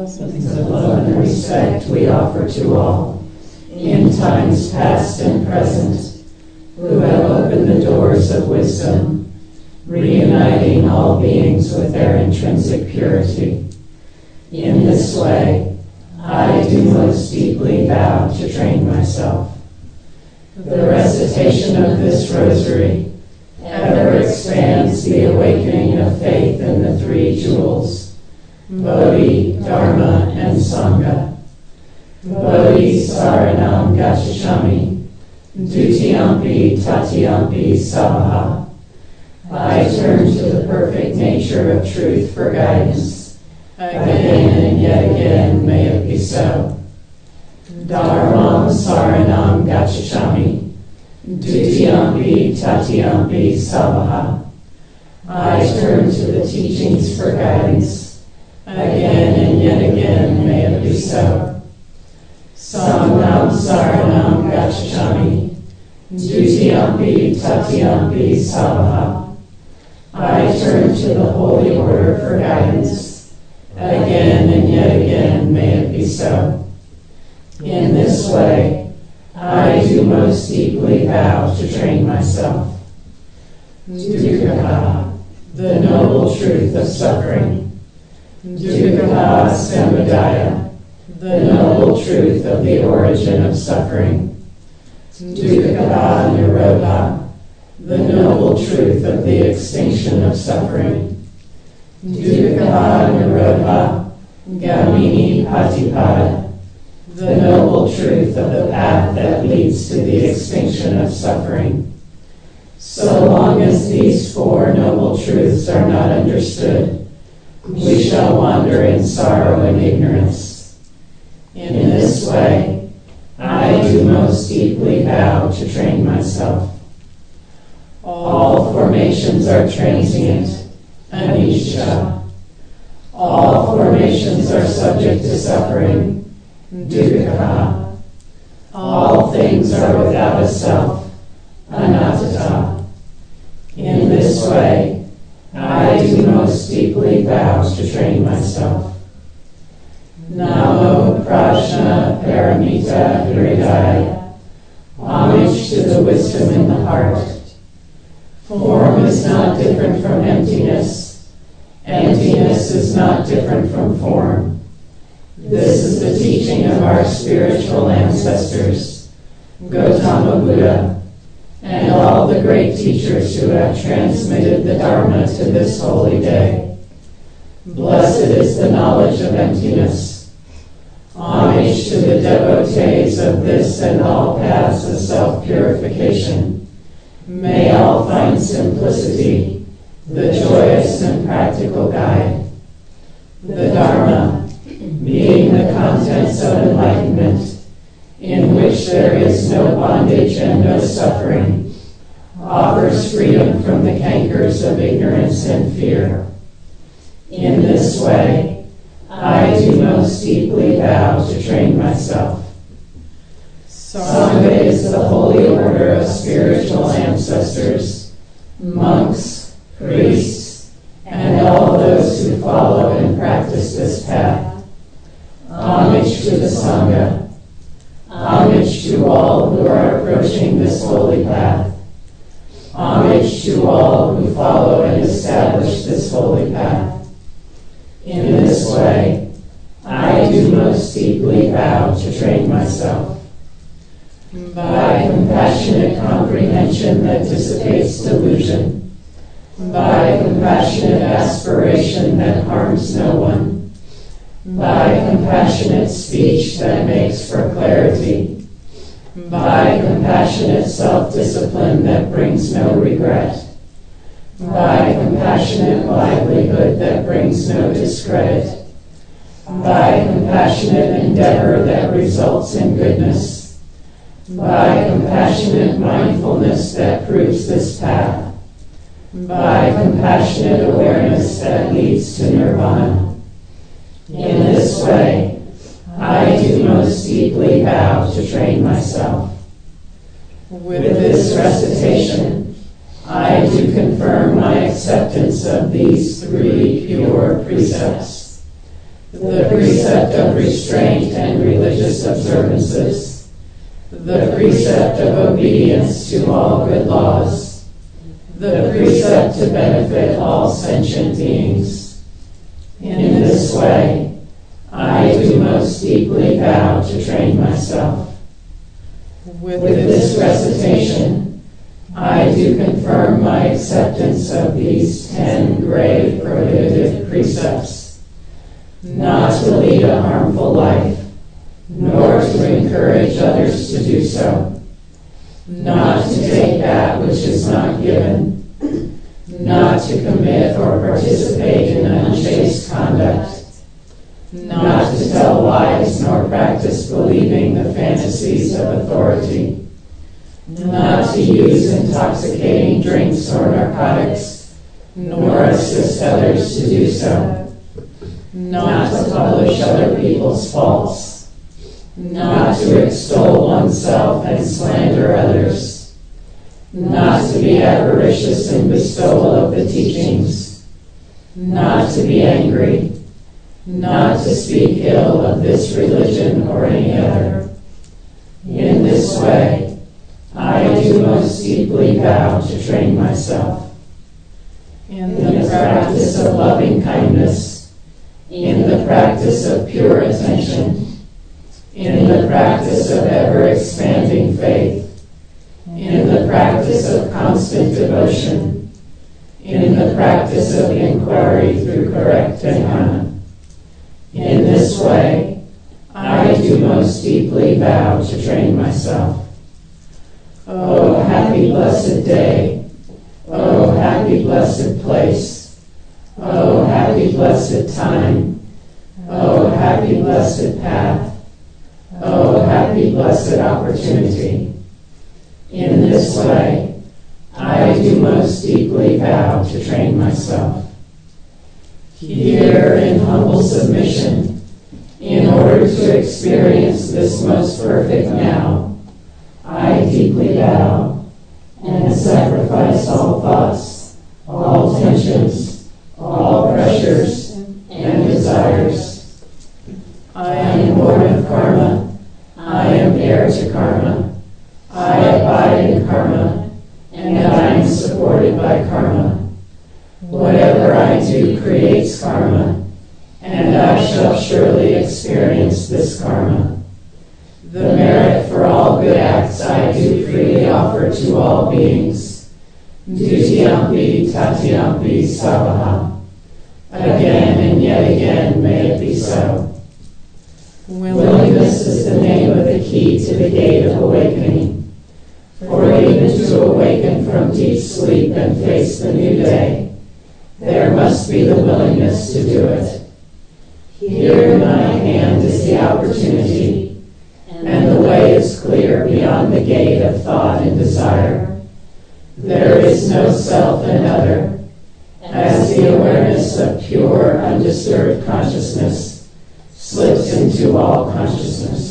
Blessings of love and respect we offer to all, in times past and present, who have opened the doors of wisdom, reuniting all beings with their intrinsic purity. In this way, I do most deeply vow to train myself. The recitation of this rosary ever expands the awakening of faith in the three jewels, Bodhi, Dharma, and Sangha. Bodhi Saranam Gacchami, Dutiyampi Tatiyampi Sabaha. I turn to the perfect nature of truth for guidance. Again and yet again may it be so. Dharmam Saranam Gacchami, Dutiyampi Tatiyampi Sabaha. I turn to the teachings for guidance. Again and yet again may it be so. Sangham Saranam Gacchami, Dutiyampi Tatiyampi Sabaha. I turn to the holy order for guidance. Again and yet again may it be so. In this way, I do most deeply vow to train myself. Dukkha, the noble truth of suffering. Dukkha Samudaya, the noble truth of the origin of suffering. Dukkha Nirodha, the noble truth of the extinction of suffering. Dukkha Nirodha Gamini Patipada, the noble truth of the path that leads to the extinction of suffering. So long as these four noble truths are not understood, we shall wander in sorrow and ignorance. In this way, I do most deeply vow to train myself. All formations are transient, anicca. All formations are subject to suffering, dukkha. All things are without a self, anatta. In this way, I do most deeply vow to train myself. Namo Prajna Paramita Hridaya. Homage to the wisdom in the heart. Form is not different from emptiness. Emptiness is not different from form. This is the teaching of our spiritual ancestors, Gautama Buddha, and all the great teachers who have transmitted the Dharma to this holy day. Blessed is the knowledge of emptiness. Homage to the devotees of this and all paths of self-purification. May all find simplicity, the joyous and practical guide. The Dharma, being the contents of enlightenment, in which there is no bondage and no suffering, offers freedom from the cankers of ignorance and fear. In this way, I do most deeply vow to train myself. Sangha is the holy order of spiritual ancestors, monks, priests, and all those who follow and practice this path. Homage to the Sangha. Homage to all who are approaching this holy path. Homage to all who follow and establish this holy path. In this way, I do most deeply vow to train myself. By compassionate comprehension that dissipates delusion, by compassionate aspiration that harms no one, by compassionate speech that makes for clarity, by compassionate self-discipline that brings no regret, by compassionate livelihood that brings no discredit, by compassionate endeavor that results in goodness, by compassionate mindfulness that proves this path, by compassionate awareness that leads to nirvana. In this way, I do most deeply vow to train myself. With this recitation, I do confirm my acceptance of these three pure precepts. the precept of restraint and religious observances, the precept of obedience to all good laws, the precept to benefit all sentient beings. In this way, I do most deeply vow to train myself. With this recitation, I do confirm my acceptance of these 10 grave prohibitive precepts, not to lead a harmful life, nor to encourage others to do so, not to take that which is not given, not to commit or participate in unchaste conduct, not to tell lies nor practice believing the fantasies of authority, not to use intoxicating drinks or narcotics, nor assist others to do so, not to publish other people's faults, not to extol oneself and slander others, not to be avaricious in bestowal of the teachings, not to be angry, not to speak ill of this religion or any other. In this way, I do most deeply vow to train myself in the practice of loving kindness, in the practice of pure attention, in the practice of ever-expanding faith, in the practice of constant devotion, in the practice of inquiry through correct dhyana. In this way, I do most deeply vow to train myself. O happy blessed day, O happy blessed place, O happy blessed time, O happy blessed path, O happy blessed opportunity. In this way, I do most deeply vow to train myself. Here in humble submission, in order to experience this most perfect now, I deeply vow and sacrifice all thoughts, all tensions, all pressures and desires. I am born of karma, I am heir to karma, I abide in karma, and I am supported by karma. Whatever I do creates karma, and I shall surely experience this karma. The merit for all good acts I do freely offer to all beings. Dutiyampi tatiyampi savaha. Again and yet again may it be so. Willingness is the name of the key to the gate of awakening. For even to awaken from deep sleep and face the new day, there must be the willingness to do it. Here in my hand is the opportunity, and the way is clear beyond the gate of thought and desire. There is no self and other, as the awareness of pure, undisturbed consciousness slips into all consciousness.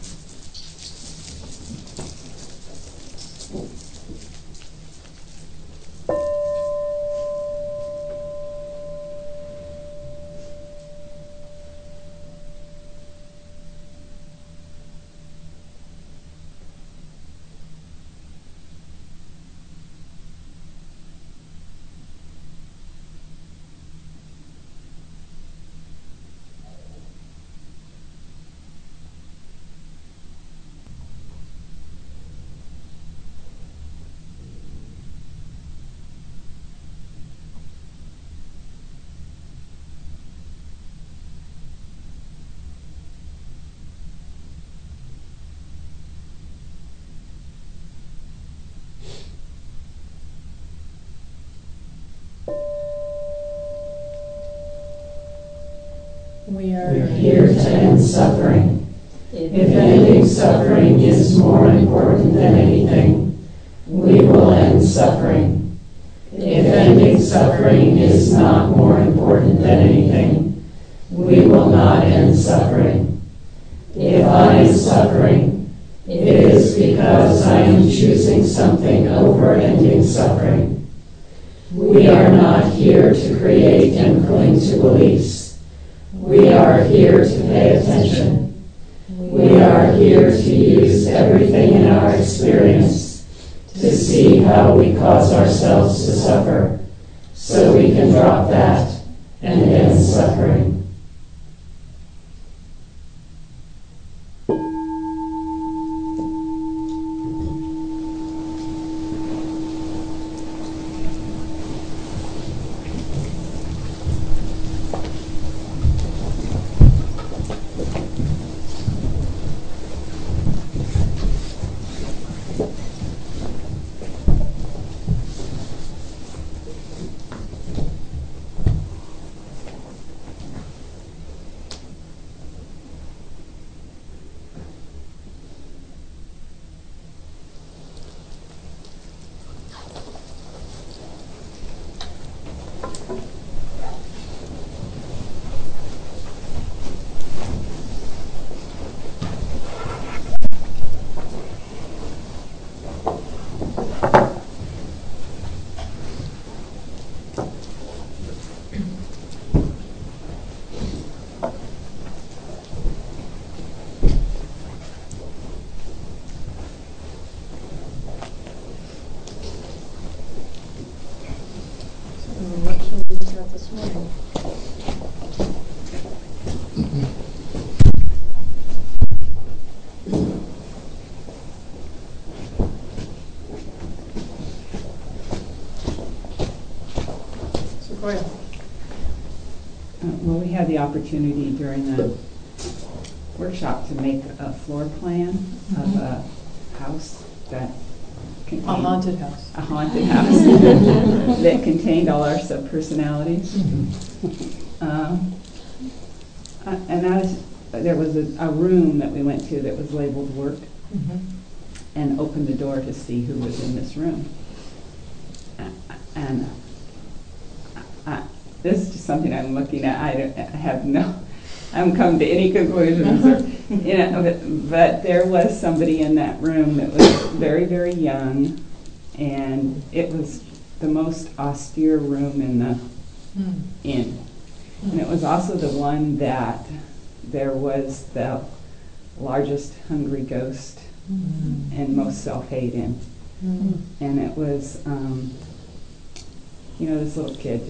We are here to end suffering. If ending suffering is more important than anything, we will end suffering. If ending suffering is not more important than anything, we will not end suffering. If I am suffering, it is because I am choosing something over ending suffering. We are not here to create and cling to beliefs. We are here to pay attention. We are here to use everything in our experience to see how we cause ourselves to suffer, so we can drop that and end suffering. What shall we look at this morning? Sequoia. Well, we had the opportunity during the workshop to make a floor plan of a house that contained A haunted house. a haunted house that contained all our sub-personalities. And there was a room that we went to that was labeled work, and opened the door to see who was in this room. And this is just something I'm looking at. I haven't come to any conclusions, but there was somebody in that room that was very, very young, and it was the most austere room in the inn. And it was also the one that there was the largest hungry ghost and most self-hate in. And it was, this little kid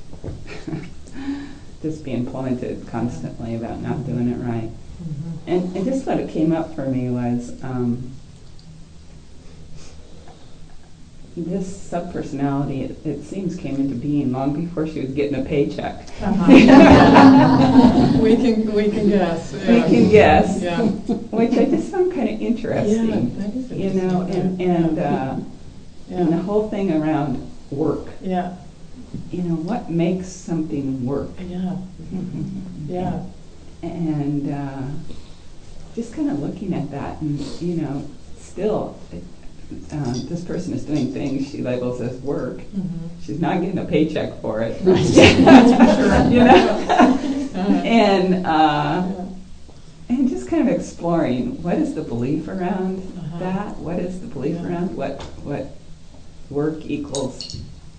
just being pointed constantly about not doing it right. And just what it came up for me was this sub-personality, it seems, came into being long before she was getting a paycheck. We can guess. Yeah. We can guess, Yeah. which I just found kind of interesting. Yeah, that is interesting. And the whole thing around work. Yeah. What makes something work? Yeah. Yeah. And just kind of looking at that, and still, this person is doing things she labels as work. She's not getting a paycheck for it. And just kind of exploring, what is the belief around that? What is the belief around what work equals?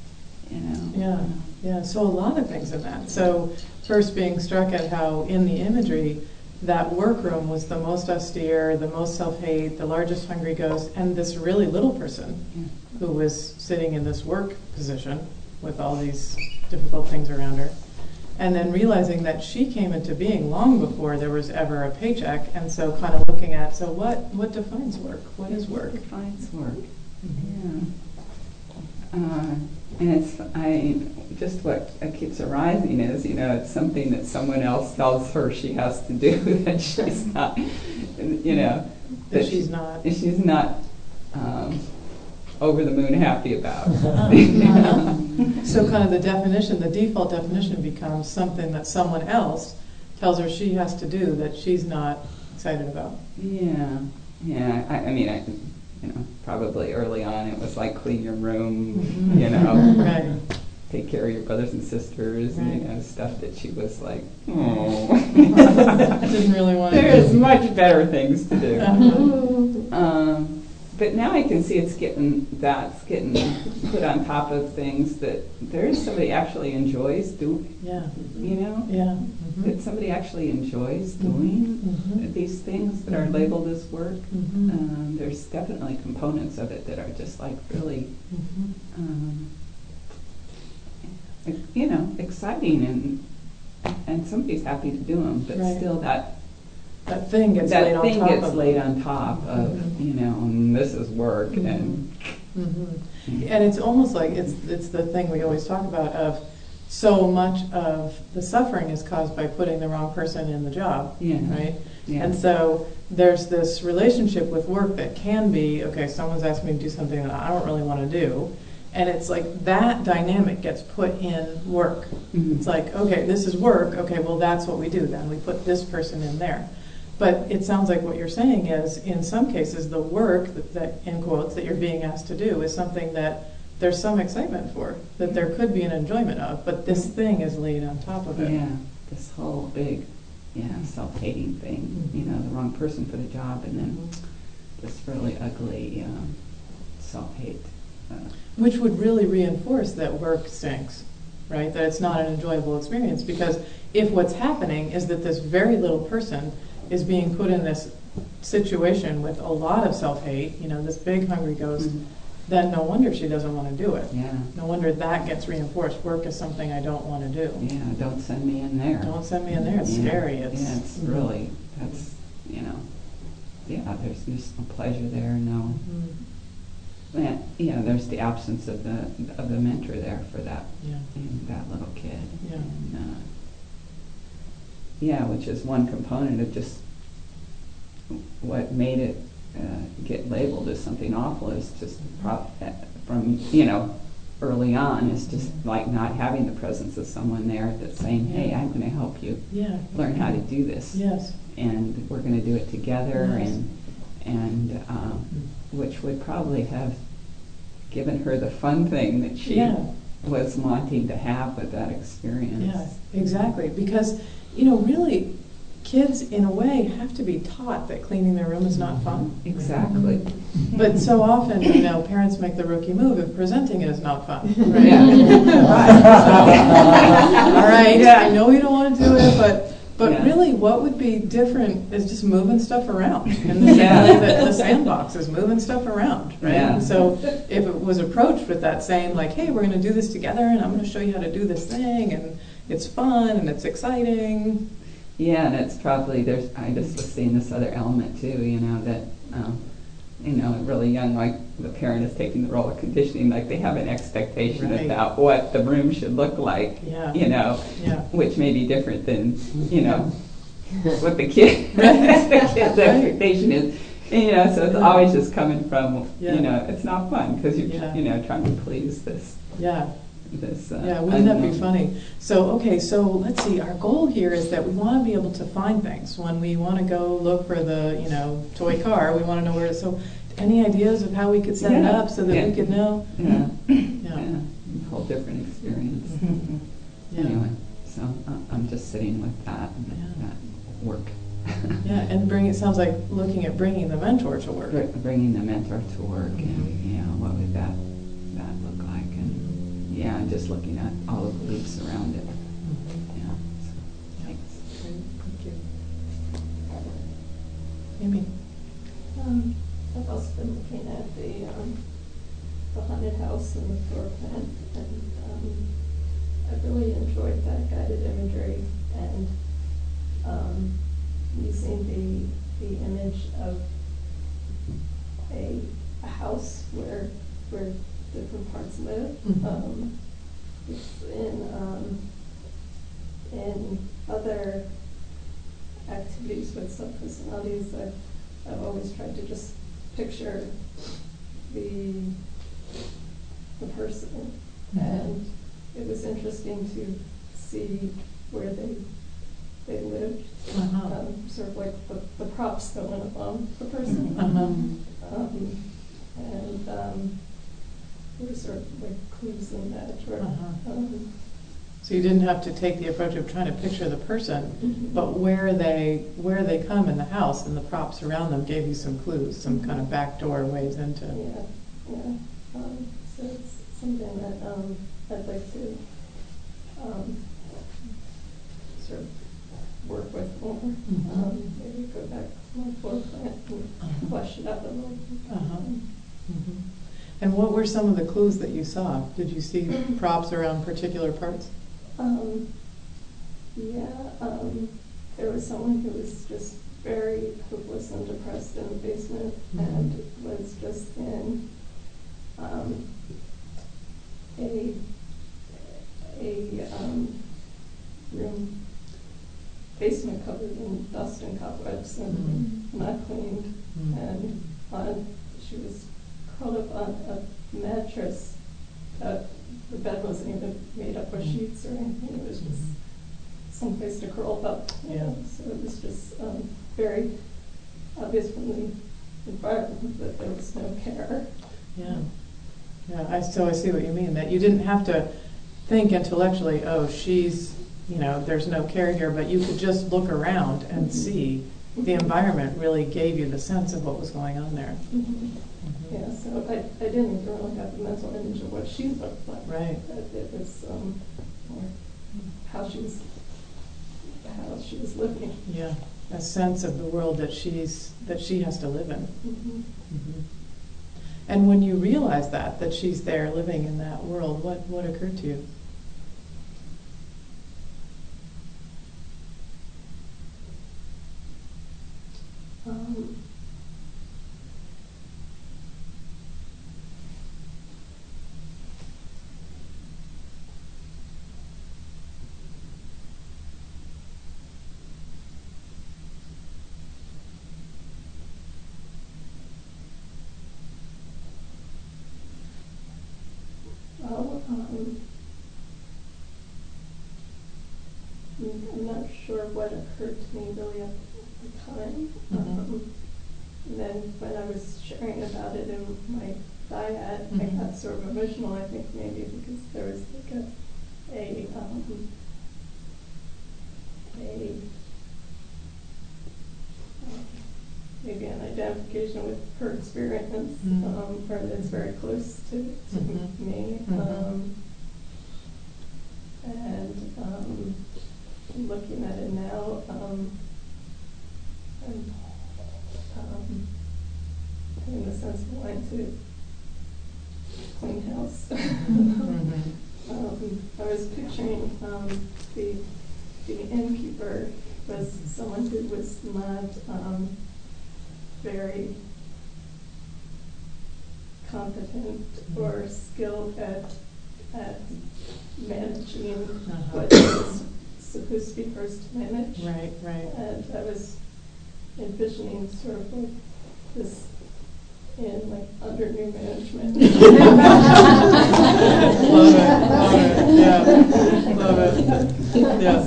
Yeah. So a lot of things in that. So first, being struck at how in the imagery that workroom was the most austere, the most self-hate, the largest hungry ghost, and this really little person who was sitting in this work position with all these difficult things around her. And then realizing that she came into being long before there was ever a paycheck, and so kind of looking at, so what defines work? What is work? What defines work? And just what keeps arising is, it's something that someone else tells her she has to do that she's not, that she's not over the moon happy about. So kind of the default definition becomes something that someone else tells her she has to do that she's not excited about. Yeah. Probably early on it was like clean your room, Right. take care of your brothers and sisters, right. and stuff that she was like, oh. Didn't really want to. There's much better things to do. but now I can see that's getting put on top of things that there is somebody actually enjoys doing, Yeah. you know? Yeah. That somebody actually enjoys doing these things that are labeled as work. There's definitely components of it that are just like really, you know, exciting, and somebody's happy to do them, but Right. still that thing gets laid on top of laid on top of, you know, and this is work. And and it's almost like it's the thing we always talk about of so much of the suffering is caused by putting the wrong person in the job, right? Yeah. And so there's this relationship with work that can be, okay, someone's asking me to do something that I don't really want to do, and it's like that dynamic gets put in work. It's like, okay, this is work, okay, well that's what we do then, we put this person in there. But it sounds like what you're saying is, in some cases, the work that in quotes, that you're being asked to do is something that there's some excitement for, that there could be an enjoyment of, but this thing is laid on top of it. Yeah, this whole big, self-hating thing, you know, the wrong person for the job, and then this really ugly self-hate. Which would really reinforce that work stinks, right? That it's not an enjoyable experience, because if what's happening is that this very little person is being put in this situation with a lot of self-hate, you know, this big hungry ghost, then no wonder she doesn't want to do it. Yeah. No wonder that gets reinforced. Work is something I don't want to do. Yeah, don't send me in there. Don't send me in there. It's scary. It's really, that's, you know, there's just no pleasure there, no. And, you know, there's the absence of the mentor there for that, that little kid. Yeah. And, which is one component of just what made it get labeled as something awful, is just from, you know, early on, is just like not having the presence of someone there that's saying, hey, I'm going to help you learn how to do this. Yes. And we're going to do it together, Yes. and which would probably have given her the fun thing that she was wanting to have with that experience. Yeah, exactly. Because, you know, really, kids, in a way, have to be taught that cleaning their room is not fun. Exactly. But so often, you know, parents make the rookie move of presenting it as not fun. Right? Yeah. All right, I know you don't want to do it, but Yeah. really, what would be different is just moving stuff around. In the same way that the sandbox is moving stuff around, right? Yeah. And so if it was approached with that saying, like, hey, we're going to do this together, and I'm going to show you how to do this thing, and it's fun, and it's exciting. Yeah, and it's probably, I just was seeing this other element too, you know, that, you know, really young, like the parent is taking the role of conditioning, like they have an expectation Right. about what the room should look like, you know, which may be different than, you know, what the kid's expectation is. And, you know, so it's always just coming from, you know, it's not fun because you're, you know, trying to please this. Wouldn't that be funny? So, okay, so let's see, our goal here is that we want to be able to find things. When we want to go look for the, you know, toy car, we want to know where to, so any ideas of how we could set it up so that we could know? A whole different experience. Anyway, so I'm just sitting with that, that work. And it sounds like looking at bringing the mentor to work. Bringing the mentor to work, and, you know, what would that look like? And just looking at all of the loops around it. So, thanks. Great, thank you. Amy? I've also been looking at the haunted house and the floor plan, and I really enjoyed that guided imagery, and using the image of a house where different parts live. It's in other activities with sub-personalities, I've always tried to just picture the person, and it was interesting to see where they lived, sort of like the props that went along the person. And there were sort of like clues in that, or So you didn't have to take the approach of trying to picture the person, Mhm. but where they come in the house and the props around them gave you some clues, some kind of backdoor ways into. Yeah, yeah. So it's something that I'd like to sort of work with more. Maybe go back to my floor plan and flesh it out a little bit. Mhm. And what were some of the clues that you saw? Did you see props around particular parts? There was someone who was just very hopeless and depressed in the basement and was just in a room, basement covered in dust and cobwebs and not cleaned. And she was curled up on a mattress. The bed wasn't even made up of sheets or anything. It was just someplace to curl up. Yeah. So it was just very obvious from the environment that there was no care. Yeah. Yeah, so I see what you mean, that you didn't have to think intellectually, oh, she's, there's no care here, but you could just look around and see the environment really gave you the sense of what was going on there. Yeah, so I didn't even really have the mental image of what she looked like. Right. But it was more how she was living. Yeah, a sense of the world that she has to live in. And when you realize that she's there living in that world, what occurred to you? I'm not sure what occurred to me really at the time. And then when I was sharing about it in my dyad, I got sort of emotional, I think maybe because there was like maybe an identification with her experience, or that's very close to me. And looking at it now, I'm having the sense of wanting to clean house. I was picturing the innkeeper was someone who was not very competent or skilled at managing what was supposed to be hers to manage. Right. And I was envisioning sort of like this in like under new management. Love it. Yeah.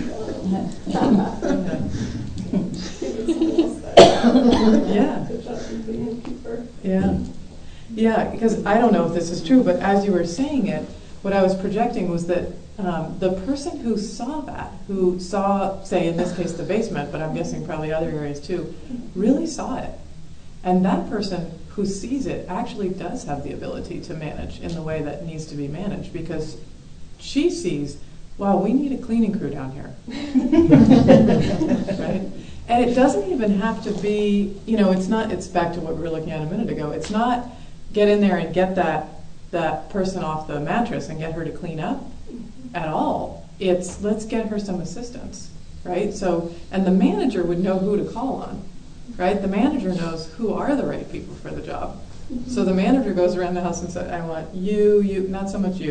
Yeah, because I don't know if this is true, but as you were saying it, what I was projecting was that the person who saw, say in this case the basement, but I'm guessing probably other areas too, really saw it. And that person who sees it actually does have the ability to manage in the way that needs to be managed, because she sees, wow, we need a cleaning crew down here. Right? And it doesn't even have to be, it's back to what we were looking at a minute ago. It's not get in there and get that person off the mattress and get her to clean up at all. It's let's get her some assistance, right? So, and the manager would know who to call on, right? The manager knows who are the right people for the job. So the manager goes around the house and says, I want you, not so much you.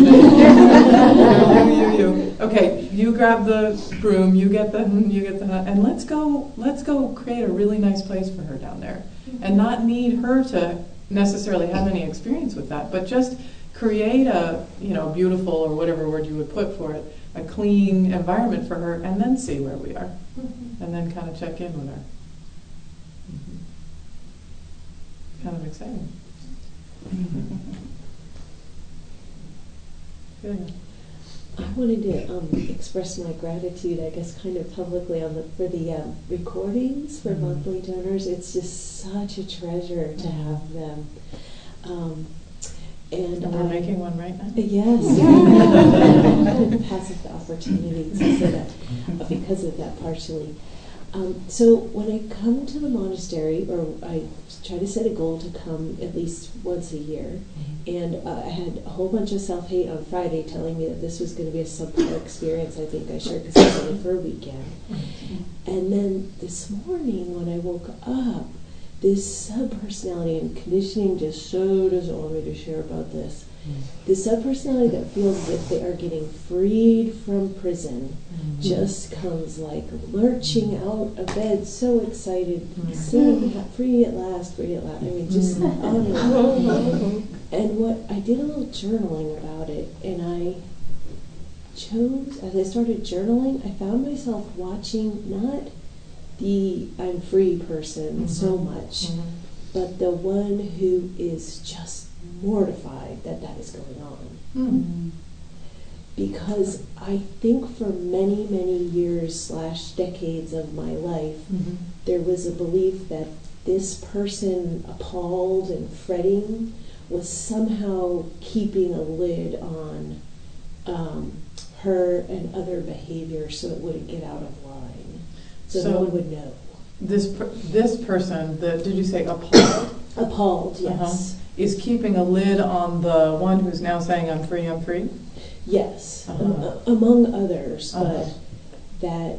You. Okay, you grab the broom, you get the, and let's go create a really nice place for her down there. And not need her to necessarily have any experience with that, but just create a, beautiful, or whatever word you would put for it, a clean environment for her, and then see where we are. And then kind of check in with her. Kind of exciting. Good. I wanted to express my gratitude, I guess, kind of publicly for the recordings for monthly donors. It's just such a treasure to have them. And we're making one right now. Yes. Passive opportunities. I say that because of that partially. So when I come to the monastery, or I try to set a goal to come at least once a year, and I had a whole bunch of self-hate on Friday telling me that this was going to be a subpar experience. I think I shared because I was only for a weekend. And then this morning when I woke up, this sub-personality, and conditioning just so doesn't want me to share about this, the sub-personality that feels as if they are getting freed from prison just comes like lurching out of bed, so excited, singing, free at last, free at last. I mean, just on and on. And what I did a little journaling about it, and I chose, as I started journaling, I found myself watching not the I'm free person so much, but the one who is just mortified that that is going on. Because I think for many, many years / decades of my life, there was a belief that this person appalled and fretting was somehow keeping a lid on her and other behavior so it wouldn't get out of line. So no one would know. This person, did you say appalled? Appalled, yes. Is keeping a lid on the one who's now saying, I'm free, I'm free? Yes, among others, but that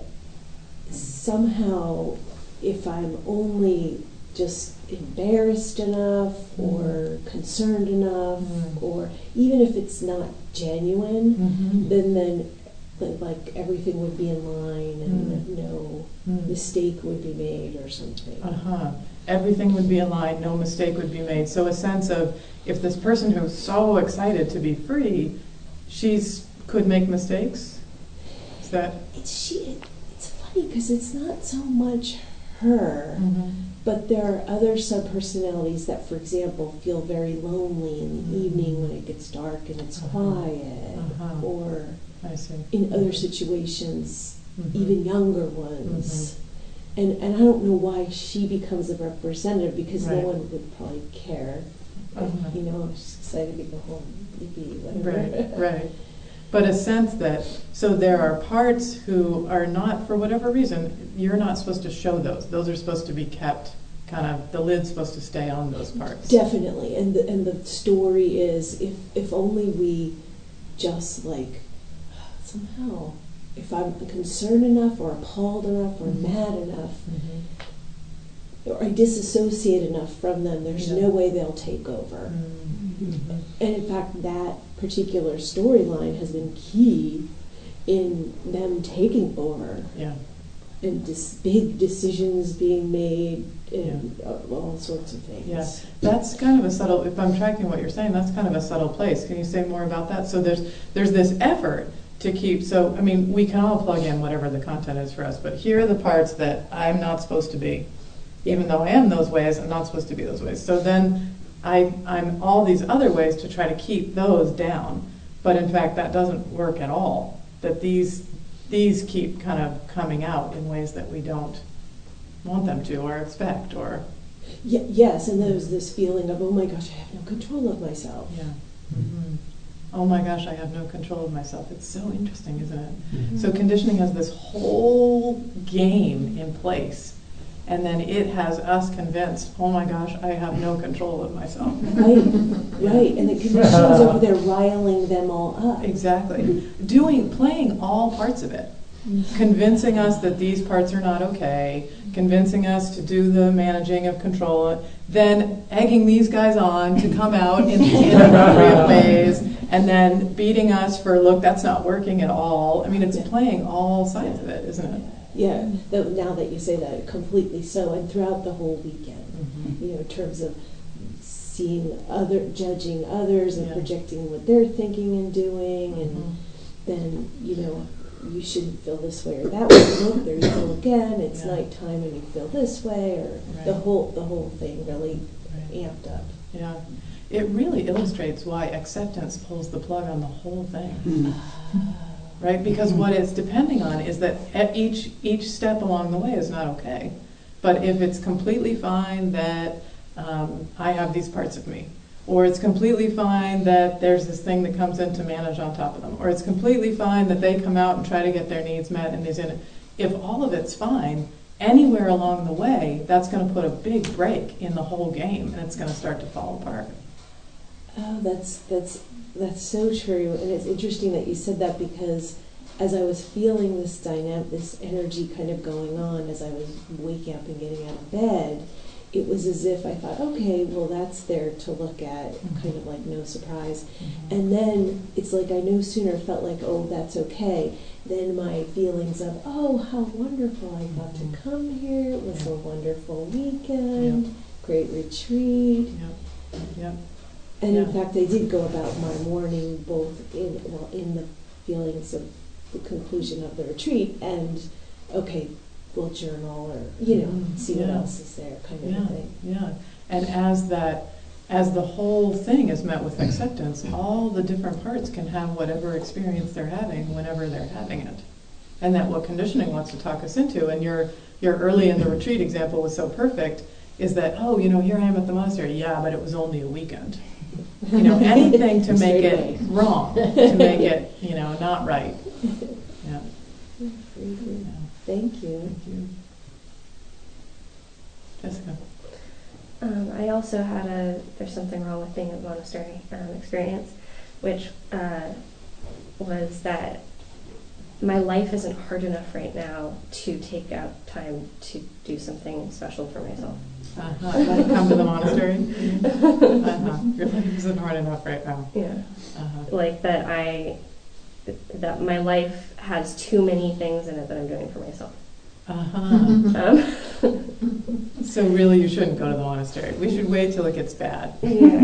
somehow if I'm only just embarrassed enough or concerned enough, or even if it's not genuine, then like everything would be in line and no mistake would be made or something. Everything would be in line, no mistake would be made. So a sense of, if this person who's so excited to be free, could make mistakes? Is that? It's funny because it's not so much her, but there are other sub-personalities that, for example, feel very lonely in the evening when it gets dark and it's quiet, or I see. In other situations, even younger ones. And I don't know why she becomes a representative, because no one would probably care. You know, she's excited to go home, yippee, whatever. Right. But a sense that, so there are parts who are not, for whatever reason, you're not supposed to show those. Those are supposed to be kept, kind of, the lid's supposed to stay on those parts. Definitely. And the story is, if only we just like, somehow, if I'm concerned enough or appalled enough or mad enough, or I disassociate enough from them, there's no way they'll take over. And in fact, that particular storyline has been key in them taking over. And big decisions being made and all sorts of things. That's kind of a subtle, if I'm tracking what you're saying, that's kind of a subtle place. Can you say more about that? So there's this effort to keep, so I mean, we can all plug in whatever the content is for us, but here are the parts that I'm not supposed to be. Even though I am those ways, I'm not supposed to be those ways. So then I'm all these other ways to try to keep those down. But in fact, that doesn't work at all. That these keep kind of coming out in ways that we don't want them to or expect. Or yes, and there's this feeling of, oh my gosh, I have no control of myself. Oh my gosh, I have no control of myself. It's so interesting, isn't it? So conditioning has this whole game in place. And then it has us convinced, oh my gosh, I have no control of myself. Right. And the conditioning's over there riling them all up. Exactly. Playing all parts of it. Convincing us that these parts are not okay, convincing us to do the managing of control, then egging these guys on to come out in inappropriate ways, and then beating us for, look, that's not working at all. I mean, it's playing all sides of it, isn't it? Yeah, now that you say that, completely so, and throughout the whole weekend, you know, in terms of judging others and projecting what they're thinking and doing, and then, you know, you shouldn't feel this way or that way. Look, there you go again. It's nighttime and you feel this way, or the whole thing really amped up. Yeah, it really illustrates why acceptance pulls the plug on the whole thing. right? Because what it's depending on is that at each step along the way is not okay. But if it's completely fine that I have these parts of me, or it's completely fine that there's this thing that comes in to manage on top of them, or it's completely fine that they come out and try to get their needs met and these in. If all of it's fine, anywhere along the way, that's going to put a big break in the whole game, and it's going to start to fall apart. Oh, that's so true, and it's interesting that you said that, because as I was feeling this dynamic, this energy kind of going on as I was waking up and getting out of bed, it was as if I thought, okay, well, that's there to look at, kind of like no surprise. And then it's like I no sooner felt like, oh, that's okay, then my feelings of, oh, how wonderful, I got to come here, it was a wonderful weekend, great retreat. Yep. And in fact, I did go about my morning both in the feelings of the conclusion of the retreat and, okay, we'll journal or, see what else is there, kind of a thing. Yeah, and as the whole thing is met with acceptance, all the different parts can have whatever experience they're having whenever they're having it. And that what conditioning wants to talk us into, and your early in the retreat example was so perfect, is that, here I am at the monastery, but it was only a weekend. Anything to make it wrong, to make it, not right. Yeah. Thank you. Thank you. Jessica. I also had there's something wrong with being at the monastery experience, which was that my life isn't hard enough right now to take out time to do something special for myself. Like come to the monastery? Your life isn't hard enough right now. Yeah. Like that my life has too many things in it that I'm doing for myself. So really you shouldn't go to the monastery. We should wait till it gets bad.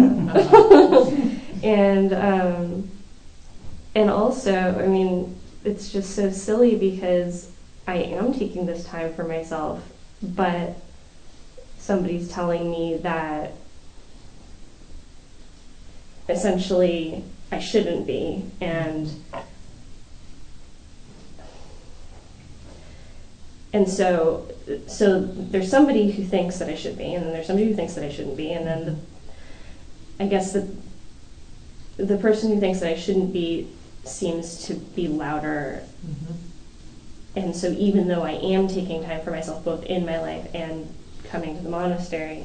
And also, it's just so silly because I am taking this time for myself, but somebody's telling me that essentially I shouldn't be, and so there's somebody who thinks that I should be, and then there's somebody who thinks that I shouldn't be, and then I guess the person who thinks that I shouldn't be seems to be louder. And so even though I am taking time for myself both in my life and coming to the monastery,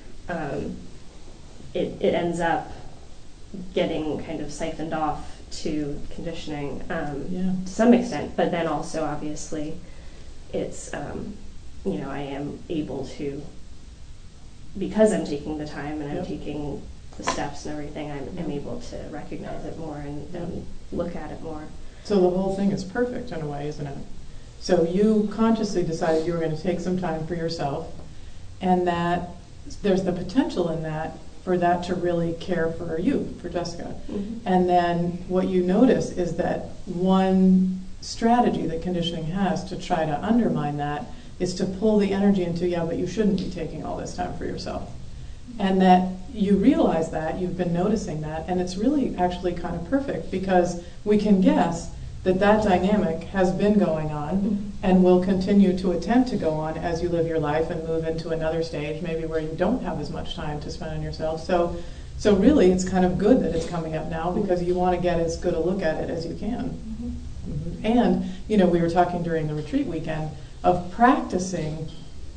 it ends up getting kind of siphoned off to conditioning to some extent, but then also obviously it's I am able to, because I'm taking the time and I'm taking the steps and everything, I'm able to recognize it more and look at it more. So the whole thing is perfect in a way, isn't it? So you consciously decided you were going to take some time for yourself, and that there's the potential in that for that to really care for you, for Jessica. And then what you notice is that one strategy that conditioning has to try to undermine that is to pull the energy into, but you shouldn't be taking all this time for yourself. And that you realize that, you've been noticing that, and it's really actually kind of perfect, because we can guess that dynamic has been going on and will continue to attempt to go on as you live your life and move into another stage, maybe where you don't have as much time to spend on yourself. So really it's kind of good that it's coming up now, because you want to get as good a look at it as you can. And, we were talking during the retreat weekend of practicing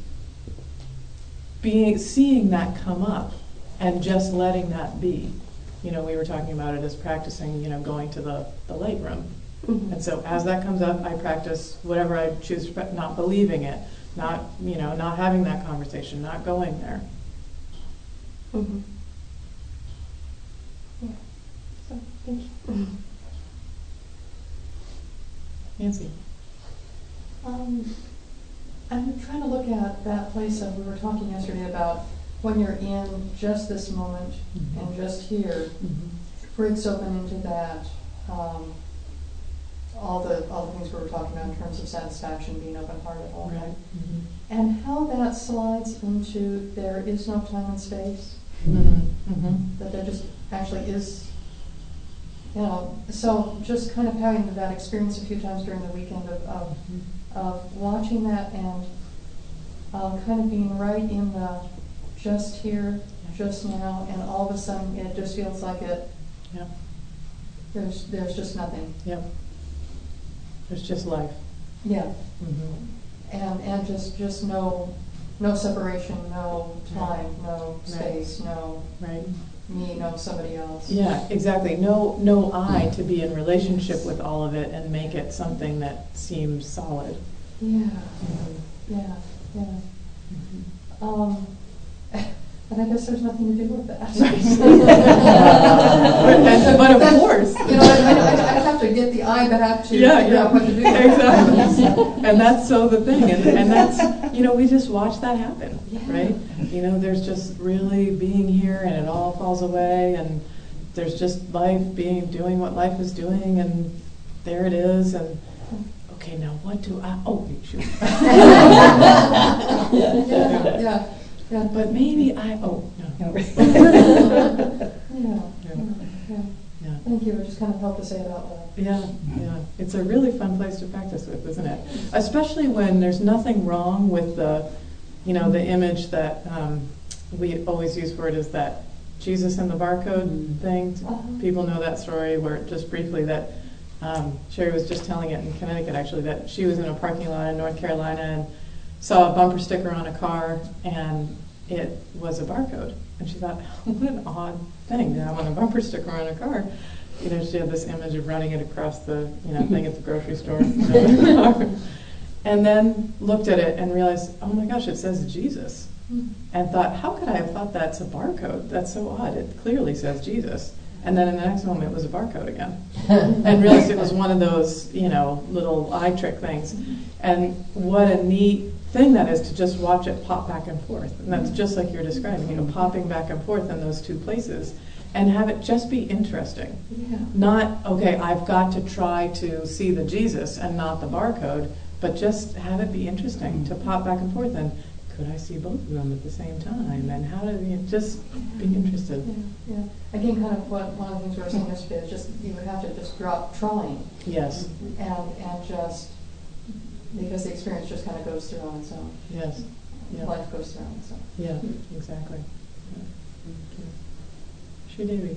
seeing that come up and just letting that be. We were talking about it as practicing, going to the light room. And so as that comes up, I practice whatever I choose, not believing it, not having that conversation, not going there. Yeah. So, thank you. Nancy. I'm trying to look at that place that we were talking yesterday about when you're in just this moment and just here, breaks open into that, all the things we were talking about in terms of satisfaction, being open-hearted, all that. And how that slides into there is no time and space, that there just actually is You know, so just kind of having that experience a few times during the weekend of watching that and kind of being right in the just here, just now, and all of a sudden it just feels like it. Yeah. There's just nothing. Yep. There's just life. Yeah. Mm-hmm. And just no separation, no time, no space, no me, no somebody else. Yeah, exactly. No I to be in relationship with all of it and make it something that seems solid. Yeah. Mm-hmm. Yeah. Mm-hmm. And I guess there's nothing to do with that. but of course. You know, I have to get the I back to figure out what to do. Exactly. And that's so the thing. And that's, you know, we just watch that happen, right? You know, there's just really being here and it all falls away and there's just life doing what life is doing and there it is and okay, now what do I, oh, shoot. Yeah. But maybe no. Yeah. Thank you. It just kind of helped to say it out loud. Yeah. It's a really fun place to practice with, isn't it? Especially when there's nothing wrong with the image that we always use for it is that Jesus and the barcode thing. People know that story where just briefly that Sherry was just telling it in Connecticut actually that she was in a parking lot in North Carolina and saw a bumper sticker on a car and it was a barcode. And she thought, what an odd thing to have on a bumper sticker on a car. You know, she had this image of running it across the thing at the grocery store. And then looked at it and realized, oh my gosh, it says Jesus. And thought, how could I have thought that's a barcode? That's so odd. It clearly says Jesus. And then in the next moment, it was a barcode again. And realized it was one of those, little eye trick things. And what a neat thing that is to just watch it pop back and forth. And that's just like you're describing, popping back and forth in those two places. And have it just be interesting. Yeah. Not, okay, I've got to try to see the Jesus and not the barcode, but just have it be interesting to pop back and forth. And could I see both of them at the same time? And how do you just be interested? Yeah. Again, kind of one of the things we were saying yesterday is just you would have to just drop trying. Yes. And just because the experience just kind of goes through on its own. Yes. Yeah. Life goes through on its own. Yeah, exactly. Sure, Davy.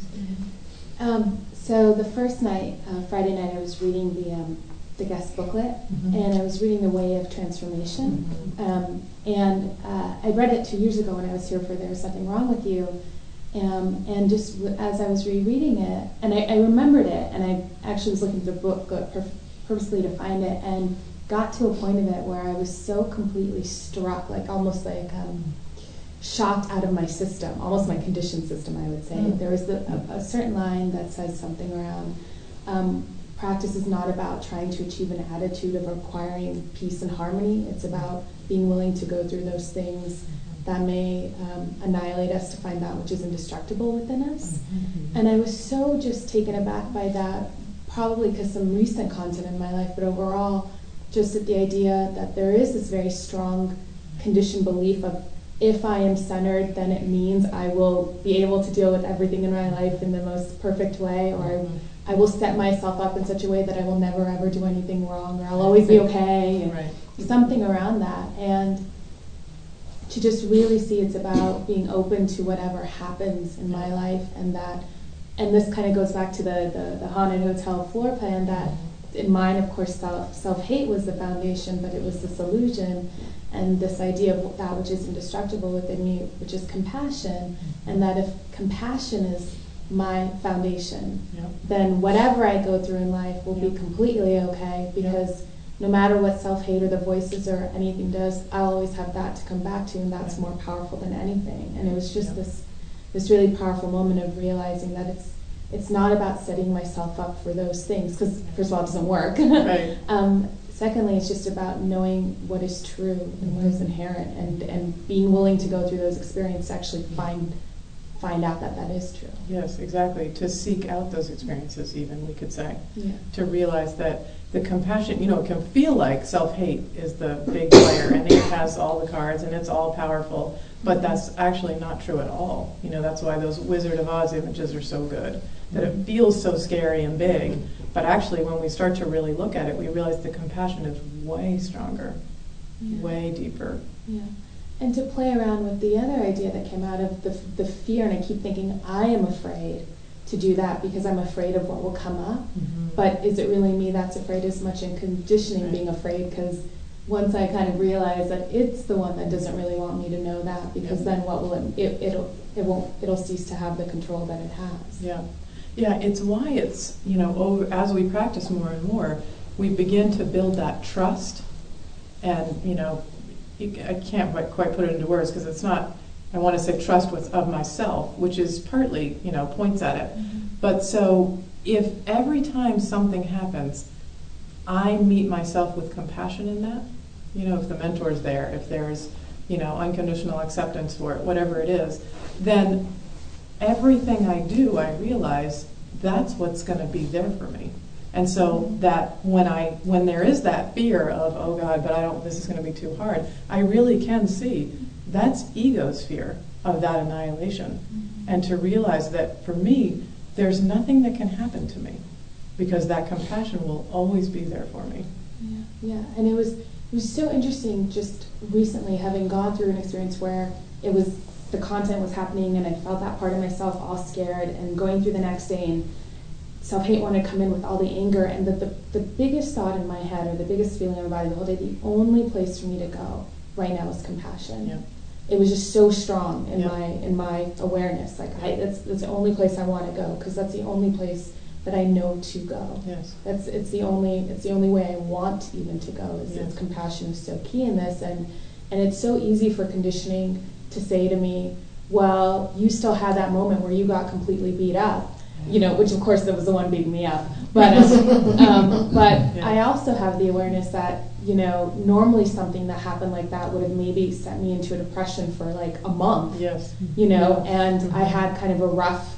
So the first night, Friday night, I was reading the guest booklet, and I was reading The Way of Transformation. And I read it 2 years ago when I was here for There Was Something Wrong With You. And just as I was rereading it, and I remembered it, and I actually was looking through the booklet purposely to find it, and got to a point of it where I was so completely struck, like almost like shocked out of my system, almost my conditioned system, I would say. There was a certain line that says something around, practice is not about trying to achieve an attitude of acquiring peace and harmony. It's about being willing to go through those things that may annihilate us to find that which is indestructible within us. And I was so just taken aback by that, probably because some recent content in my life, but overall, just at the idea that there is this very strong conditioned belief of if I am centered, then it means I will be able to deal with everything in my life in the most perfect way, or I will set myself up in such a way that I will never ever do anything wrong, or I'll always be okay, and something around that. And to just really see it's about being open to whatever happens in my life, and this kind of goes back to the haunted hotel floor plan, that in mine, of course, self-hate was the foundation, but it was this illusion and this idea of that which is indestructible within me, which is compassion, and that if compassion is my foundation, then whatever I go through in life will be completely okay, because no matter what self-hate or the voices or anything does, I'll always have that to come back to, and that's more powerful than anything. And it was just this really powerful moment of realizing that it's not about setting myself up for those things, because first of all, it doesn't work. Secondly, it's just about knowing what is true and what is inherent, and being willing to go through those experiences to actually find out that that is true. Yes, exactly. To seek out those experiences, even, we could say. Yeah. To realize that the compassion, it can feel like self-hate is the big player and it has all the cards and it's all powerful, but that's actually not true at all. That's why those Wizard of Oz images are so good, that it feels so scary and big, but actually when we start to really look at it, we realize the compassion is way stronger, way deeper. Yeah. And to play around with the other idea that came out of the fear, and I keep thinking, I am afraid to do that because I'm afraid of what will come up. Mm-hmm. But is it really me that's afraid as much in conditioning being afraid? Because once I kind of realize that it's the one that doesn't really want me to know that, because then what will it'll cease to have the control that it has. Yeah. Yeah, it's why it's, as we practice more and more, we begin to build that trust. And, I can't quite put it into words because it's not, I want to say trust of myself, which is partly, points at it. Mm-hmm. But so if every time something happens, I meet myself with compassion in that, if the mentor's there, if there's, unconditional acceptance for it, whatever it is, then everything I do, I realize that's what's going to be there for me. And so that when there is that fear of, oh God, but this is going to be too hard, I really can see that's ego's fear of that annihilation. Mm-hmm. And to realize that for me, there's nothing that can happen to me because that compassion will always be there for me. Yeah. And it was so interesting just recently having gone through an experience where the content was happening and I felt that part of myself all scared, and going through the next day and self-hate wanted to come in with all the anger, and the biggest thought in my head, or the biggest feeling in my body the whole day, the only place for me to go right now is compassion. Yeah. It was just so strong in my awareness. Like that's the only place I want to go, because that's the only place that I know to go. Yes. It's the only way I want even to go. It's compassion is so key in this, and it's so easy for conditioning to say to me, well, you still had that moment where you got completely beat up. Which of course that was the one beating me up. But I also have the awareness that, normally something that happened like that would have maybe sent me into a depression for like a month. Yes. And I had kind of a rough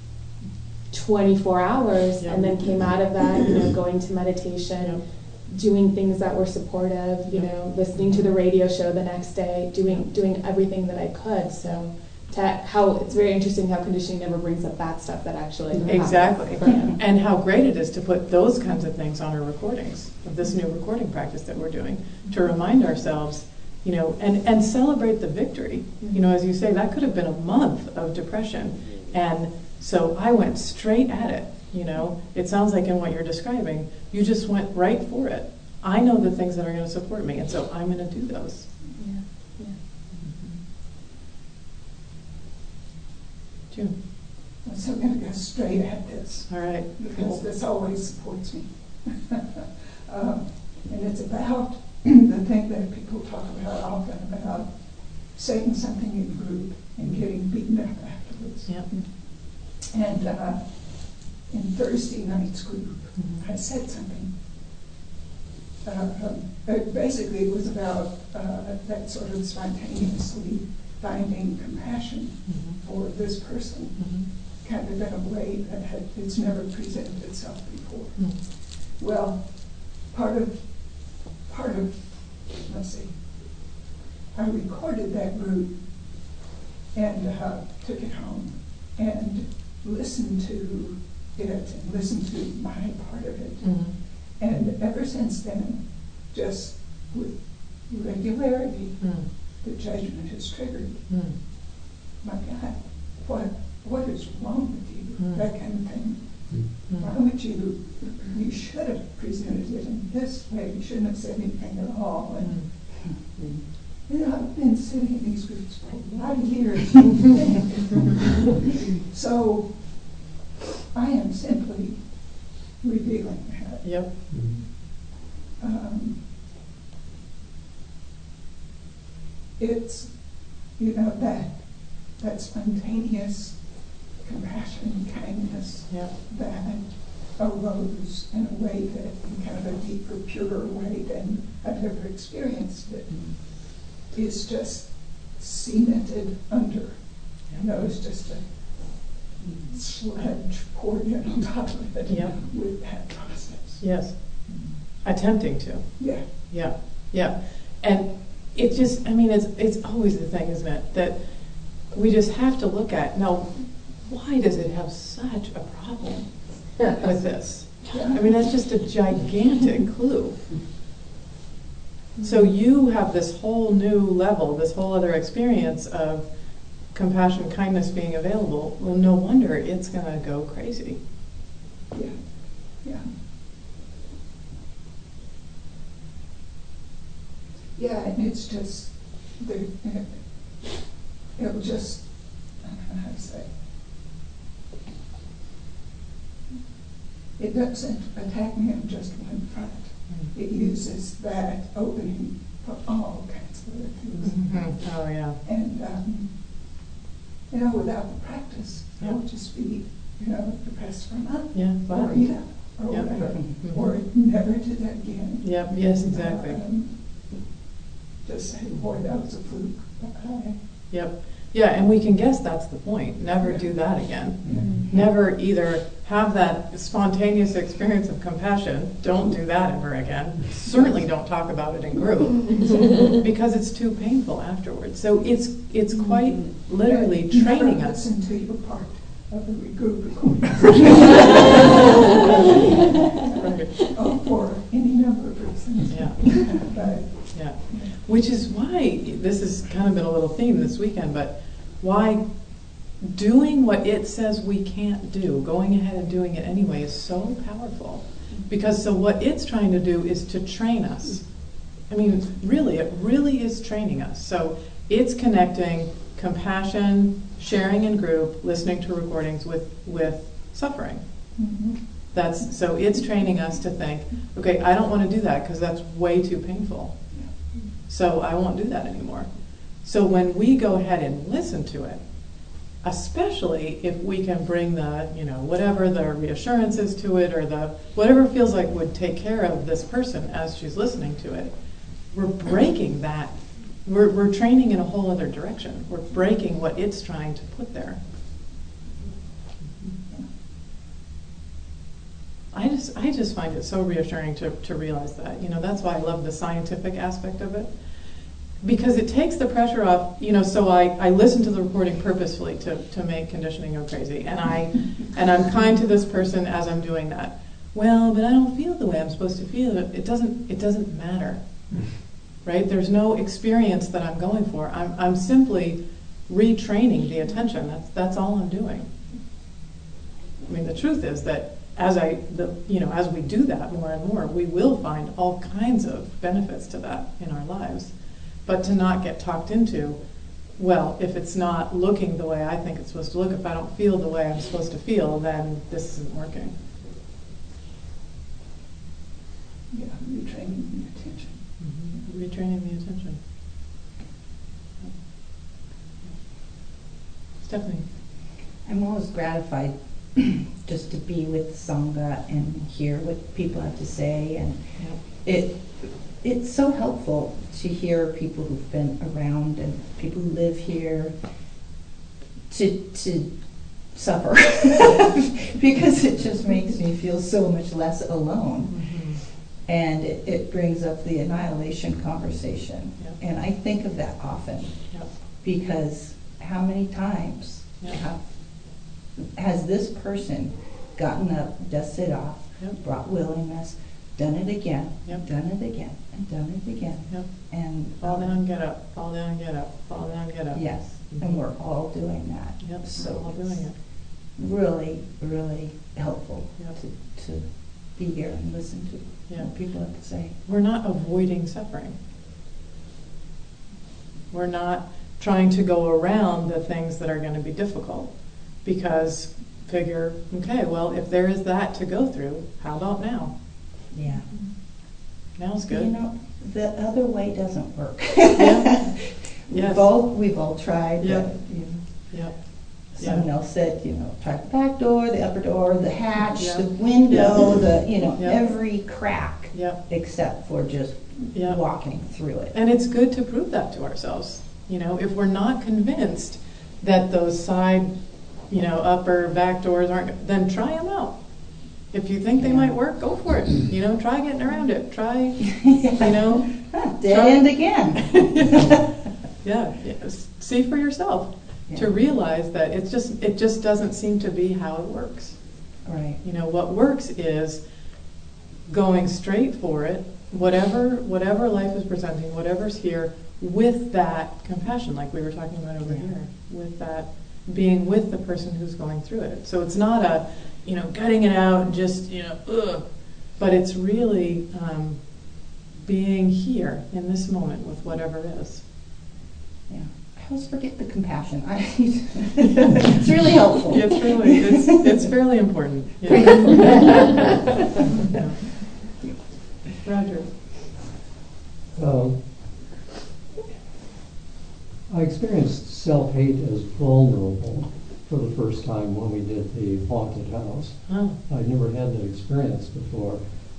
24 hours and then came out of that, going to meditation, doing things that were supportive, listening to the radio show the next day, doing everything that I could. So how it's very interesting how conditioning never brings up that stuff that actually exactly and how great it is to put those kinds of things on our recordings of this new recording practice that we're doing to remind ourselves, and celebrate the victory. As you say, that could have been a month of depression, and so I went straight at it. It sounds like in what you're describing, you just went right for it. I know the things that are going to support me, and so I'm going to do those. June. So I'm going to go straight at this. All right. Because this always supports me. And it's about the thing that people talk about often, about saying something in group and getting beaten up afterwards. Yeah. And in Thursday night's group, I said something. Basically, it was about that sort of spontaneously finding compassion for this person, kind of in a way that it's never presented itself before. Well, part of, let's see, I recorded that group and took it home and listened to it and listened to my part of it. And ever since then, just with regularity, the judgment is triggered. My God, what is wrong with you? That kind of thing. Why would you should have presented it in this way. You shouldn't have said anything at all. And I've been sitting in these groups for a lot of years. So I am simply revealing that. Yep. It's, that spontaneous compassion, kindness that arose in a way that, in kind of a deeper, purer way than I've ever experienced it, is just cemented under You know, it's just a sludge poured in on top of it Yeah. with that process. Yes. Attempting to. Yeah. Yeah. Yeah. And it just, I mean, it's always the thing, isn't it? That we just have to look at, now, why does it have such a problem with this? I mean, that's just a gigantic clue. So you have this whole new level, this whole other experience of compassion, kindness being available. Well, no wonder it's going to go crazy. Yeah. Yeah. Yeah, and it's just, it'll just, I don't know how to say, it doesn't attack me on just one front. It uses that opening for all kinds of other things. Mm-hmm. Oh, yeah. And, you know, without the practice, Yeah. I would just be, you know, depressed for a month. Yeah, Or fine. eat up, or Yeah. whatever. Mhm. Or never do that again. Yep, yes, exactly. Just say, boy, that was a fluke. Yep. Yeah, and we can guess that's the point. Never do that again. Never either have that spontaneous experience of compassion, don't do that ever again. Certainly don't talk about it in group because it's too painful afterwards. So it's quite literally training never us. listen to your part of the group recording. Oh, for any number of reasons. Yeah. But, Yeah, which is why this has kind of been a little theme this weekend, but why doing what it says we can't do, going ahead and doing it anyway, is so powerful. Because so what it's trying to do is to train us. I mean, it really is training us. So it's connecting compassion, sharing in group, listening to recordings with suffering. So it's training us to think, okay, I don't want to do that because that's way too painful. So I won't do that anymore. So when we go ahead and listen to it, especially if we can bring the, whatever the reassurance is to it, or the whatever feels like would take care of this person as she's listening to it, we're breaking that. We're training in a whole other direction. We're breaking what it's trying to put there. I just find it so reassuring to realize that. That's why I love the scientific aspect of it. Because it takes the pressure off, so I listen to the recording purposefully to make conditioning go crazy. And I'm kind to this person as I'm doing that. Well, but I don't feel the way I'm supposed to feel. It doesn't matter. Right? There's no experience that I'm going for. I'm simply retraining the attention. That's all I'm doing. I mean, the truth is that as we do that more and more, we will find all kinds of benefits to that in our lives. But to not get talked into, well, if it's not looking the way I think it's supposed to look, if I don't feel the way I'm supposed to feel, then this isn't working. Yeah, retraining the attention. Mm-hmm. Retraining the attention. Stephanie? I'm always gratified just to be with Sangha and hear what people have to say, and it's so helpful to hear people who've been around and people who live here to suffer because it just makes me feel so much less alone. Mm-hmm. And it brings up the annihilation conversation. Yep. And I think of that often. Yep. Because how many times has this person gotten up, dusted off, brought willingness, done it again, done it again, and done it again. Yep. And fall down, get up, fall down, get up, fall down, get up. Yes, and we're all doing that. Yep, so we're all doing it. Really, really helpful to be here and listen to what people have to say. We're not avoiding suffering. We're not trying to go around the things that are going to be difficult, because figure, okay, well, if there is that to go through, how about now? Yeah. Now's good. The other way doesn't work. Yeah. Yes. We've all tried. Someone else said, try the back door, the upper door, the hatch, the window, every crack, except for just walking through it. And it's good to prove that to ourselves. If we're not convinced that those side, upper back doors aren't, then try them out. If you think they might work, go for it. Try getting around it. Try, Dead end again. yeah, see for yourself to realize that it just doesn't seem to be how it works. Right. What works is going straight for it, whatever life is presenting, whatever's here, with that compassion, like we were talking about over here, with that being with the person who's going through it. So it's not a, gutting it out and just, but it's really being here in this moment with whatever is. Yeah. I always forget the compassion. It's really helpful. It's fairly important. Yeah. Yeah. Roger. I experienced self-hate as vulnerable for the first time when we did the haunted house. Oh. I'd never had that experience before.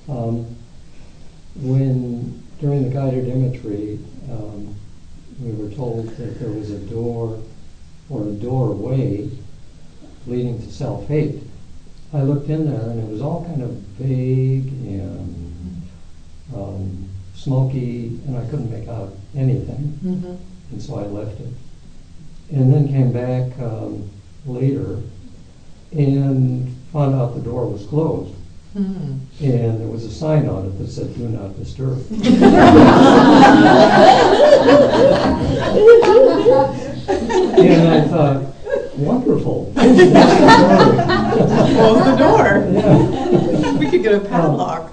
During the guided imagery, we were told that there was a door or a doorway leading to self-hate. I looked in there and it was all kind of vague and smoky, and I couldn't make out anything. Mm-hmm. And so I left it. And then came back later and found out the door was closed. Mm-hmm. And there was a sign on it that said, "Do not disturb." And I thought, wonderful. Close the door. Yeah. We could get a padlock.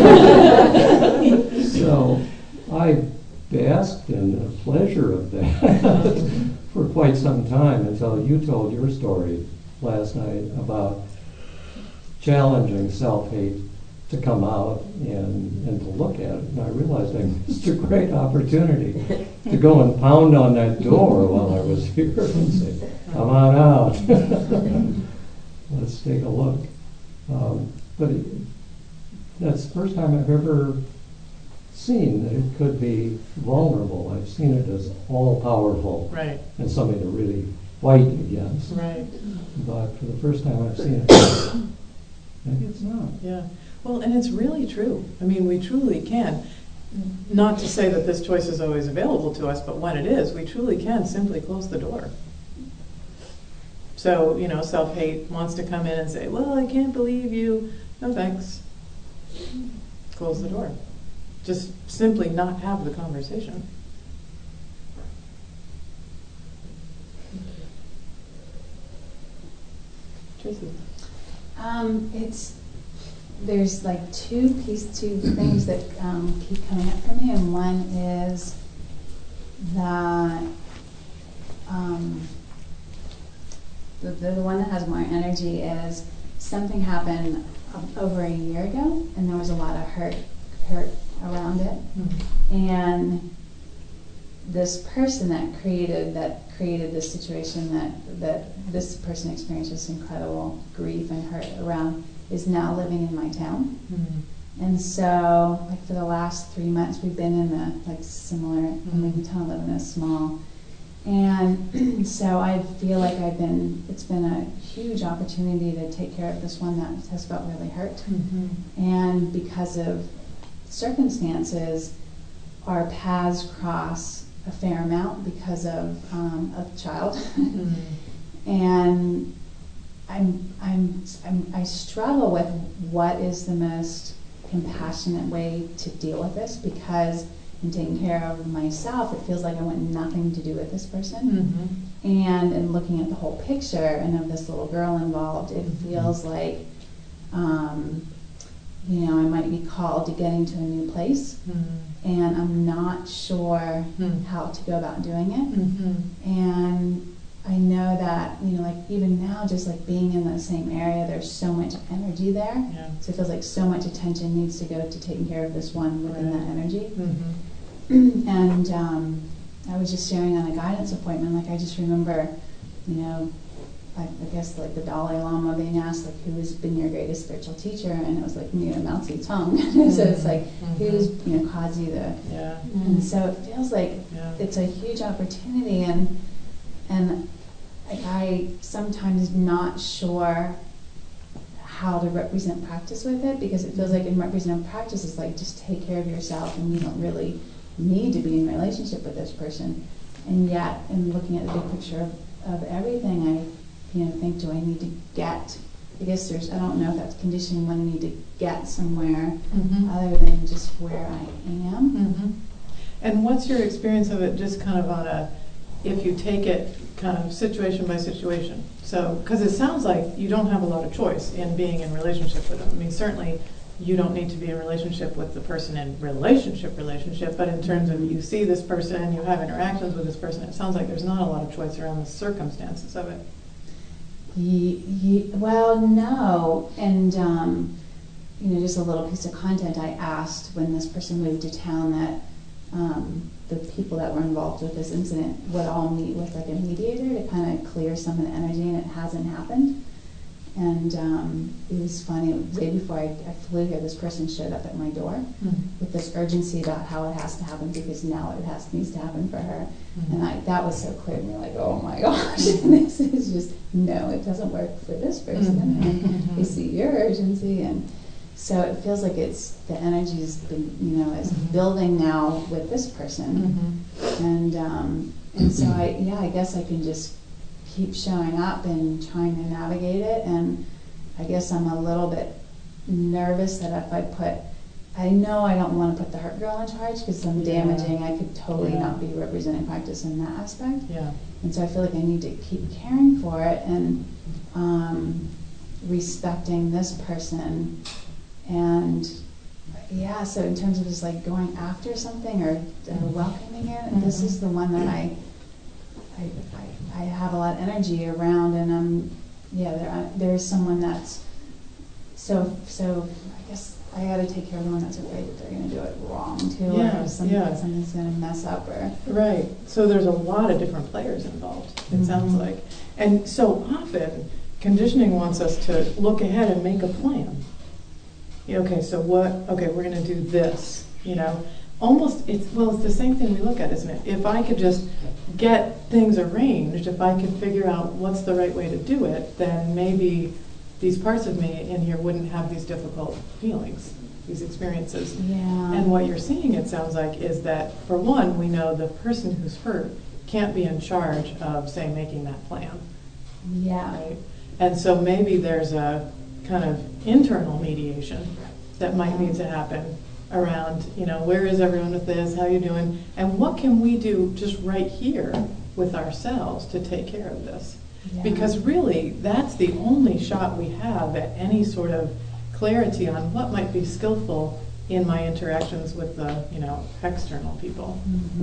So I basked in the pleasure of that for quite some time until you told your story last night about challenging self-hate to come out and to look at it. And I realized I missed a great opportunity to go and pound on that door while I was here and say, "Come on out. Let's take a look." But that's the first time I've ever seen that it could be vulnerable. I've seen it as all-powerful, right, and something to really fight against. Right. But for the first time I've seen it, maybe it's not. Yeah. Well, and it's really true. I mean, we truly can. Not to say that this choice is always available to us, but when it is, we truly can simply close the door. So, self-hate wants to come in and say, "Well, I can't believe you." No thanks. Close the door. Just simply not have the conversation. Tracy. There's like two things that keep coming up for me, and one is that the one that has more energy is something happened over a year ago, and there was a lot of hurt around it, and this person that created this situation that this person experienced this incredible grief and hurt around is now living in my town. And so, like, for the last 3 months, we've been in a similar. We kind of live in a small, and so I feel like it's been a huge opportunity to take care of this one that has felt really hurt, and because of circumstances, our paths cross a fair amount because of a child, and I struggle with what is the most compassionate way to deal with this, because in taking care of myself, it feels like I want nothing to do with this person. And in looking at the whole picture and of this little girl involved, it feels like I might be called to getting to a new place, and I'm not sure how to go about doing it. And I know that, even now, just being in the same area, there's so much energy there. Yeah. So it feels like so much attention needs to go to taking care of this one within that energy. And I was just sharing on a guidance appointment, I just remember, I guess the Dalai Lama being asked, who's been your greatest spiritual teacher? And it was Mao Zedong. So it's who's, caused you the... Yeah. And so it feels like it's a huge opportunity, and sometimes not sure how to represent practice with it, because it feels like in representative practice it's like just take care of yourself and you don't really need to be in a relationship with this person. And yet, in looking at the big picture of everything, I think, do I need to get, I guess I don't know if that's conditioning when I need to get somewhere other than just where I am. And what's your experience of it, just kind of on a, if you take it kind of situation by situation? So, because it sounds like you don't have a lot of choice in being in relationship with them. I mean, certainly you don't need to be in relationship with the person in relationship, but in terms of you see this person, you have interactions with this person, it sounds like there's not a lot of choice around the circumstances of it. Well, no. And, just a little piece of content, I asked when this person moved to town that the people that were involved with this incident would all meet with like a mediator to kind of clear some of the energy, and it hasn't happened. And it was funny, the day before I flew here, this person showed up at my door with this urgency about how it has to happen, because now it needs to happen for her. And that was so clear to me, like, oh my gosh, this is just, no, it doesn't work for this person. And they see your urgency, and so it feels like the energy's been, is building now with this person. And so I guess I can just keep showing up and trying to navigate it. And I guess I'm a little bit nervous that if I know I don't want to put the hurt girl in charge, because I'm damaging. I could totally not be representing practice in that aspect. And so I feel like I need to keep caring for it and respecting this person. And so in terms of just like going after something or welcoming it, this is the one that I have a lot of energy around, and there's someone that's so I guess I got to take care of the one that's afraid that they're going to do it wrong too, or something's going to mess up, or right. So there's a lot of different players involved, it sounds like. And so often conditioning wants us to look ahead and make a plan. Okay, so we're going to do this, almost, it's the same thing we look at, isn't it? If I could just get things arranged, if I could figure out what's the right way to do it, then maybe these parts of me in here wouldn't have these difficult feelings, these experiences. And what you're seeing, it sounds like, is that, for one, we know the person who's hurt can't be in charge of, say, making that plan. Right? And so maybe there's a kind of internal mediation that might need to happen around, where is everyone with this, how you doing, and what can we do just right here with ourselves to take care of this? Because really, that's the only shot we have at any sort of clarity on what might be skillful in my interactions with the, external people.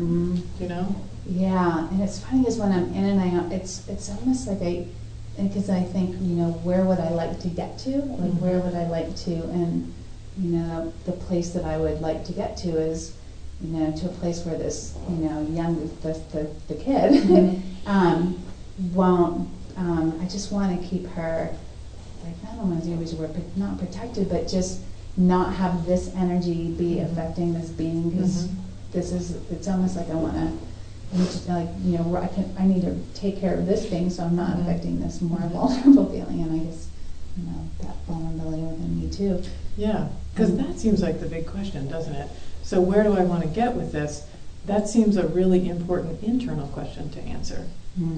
Yeah, and it's funny because when I'm in and out, it's almost like because I think, where would I like to get to? Like, where would I like to? And, the place that I would like to get to is, to a place where this, the kid won't, I just want to keep her, like, I don't want to use the word, not protected, but just not have this energy be affecting this being, because it's almost like I need to take care of this thing so I'm not affecting this more vulnerable feeling, and I guess, that vulnerability within me too. Yeah, because that seems like the big question, doesn't it? So where do I want to get with this? That seems a really important internal question to answer.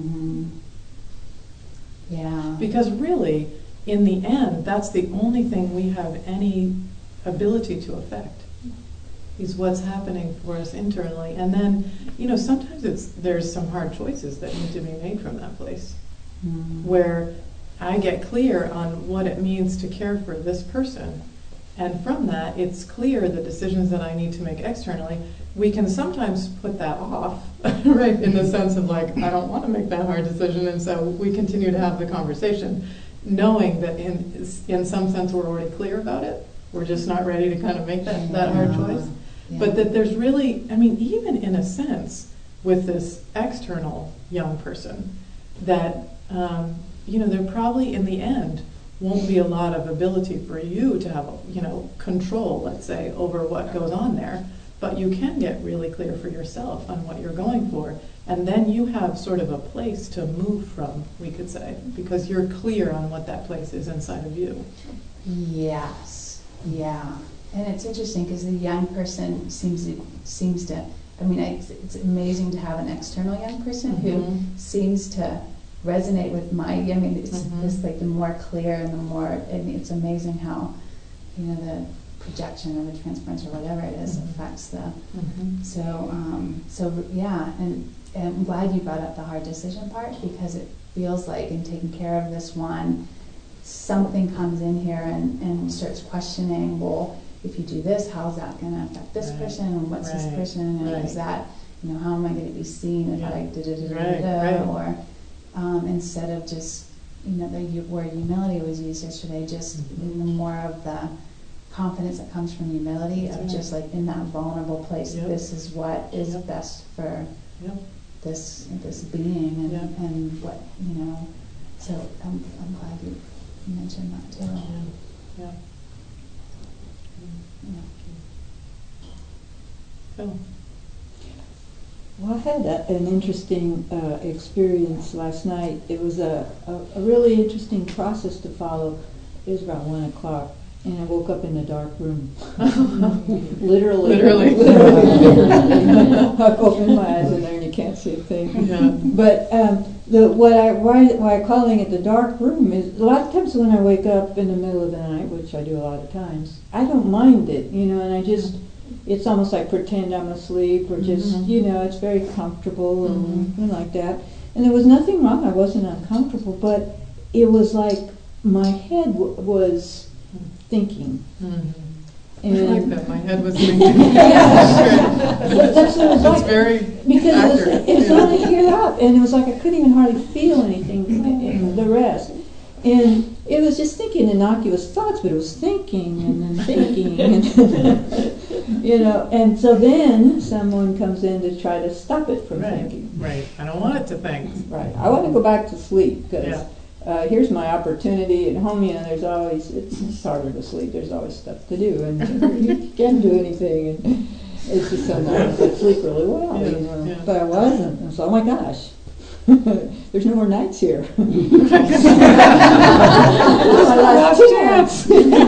Yeah. Because really, in the end, that's the only thing we have any ability to affect, is what's happening for us internally. And then, sometimes there's some hard choices that need to be made from that place, where I get clear on what it means to care for this person. And from that, it's clear the decisions that I need to make externally. We can sometimes put that off, right, in the sense of like, I don't want to make that hard decision, and so we continue to have the conversation, knowing that in some sense we're already clear about it. We're just not ready to kind of make that hard choice. But that there's really, even in a sense, with this external young person, that, there probably in the end won't be a lot of ability for you to have, control, let's say, over what goes on there. but you can get really clear for yourself on what you're going for. And then you have sort of a place to move from, we could say, because you're clear on what that place is inside of you. Yes, yeah. And it's interesting because the young person seems to, I mean, it's amazing to have an external young person who seems to resonate with my, I mean, it's like the more clear and the more, I mean, it's amazing how, you know, the projection or the transference or whatever it is affects the, so yeah, and I'm glad you brought up the hard decision part, because it feels like in taking care of this one, something comes in here and starts questioning, well, if you do this, how's that going to affect this person, and what's this person, and is that, you know, how am I going to be seen if I da-da-da-da-da, or instead of just, you know, the word humility was used yesterday, just more of the confidence that comes from humility, of just like in that vulnerable place, this is what is best for this being, and what, you know, so I'm glad you mentioned that too. Yeah. Phil. Well, I had an interesting experience last night. It was a really interesting process to follow. It was about 1 o'clock, and I woke up in a dark room. Literally. I opened my eyes in there and you can't see a thing. Yeah. But why I'm calling it the dark room is a lot of times when I wake up in the middle of the night, which I do a lot of times, I don't mind it, you know, and I just, it's almost like pretend I'm asleep, or just, you know, it's very comfortable and like that. And there was nothing wrong. I wasn't uncomfortable, but it was like my head was thinking. And I like that. My head was thinking. That's what it was like. Very because accurate. it was only here up, and it was like I couldn't even hardly feel anything in the rest. And it was just thinking innocuous thoughts, but it was thinking and then thinking, and you know. And so then someone comes in to try to stop it from thinking. Right. I don't want it to think. Right. I want to go back to sleep because. Here's my opportunity at home, you know, there's always, it's harder to sleep, there's always stuff to do, and you can't do anything, and it's just sometimes I sleep really well, you know, but I wasn't, and so, oh my gosh, there's no more nights here. This is my last chance.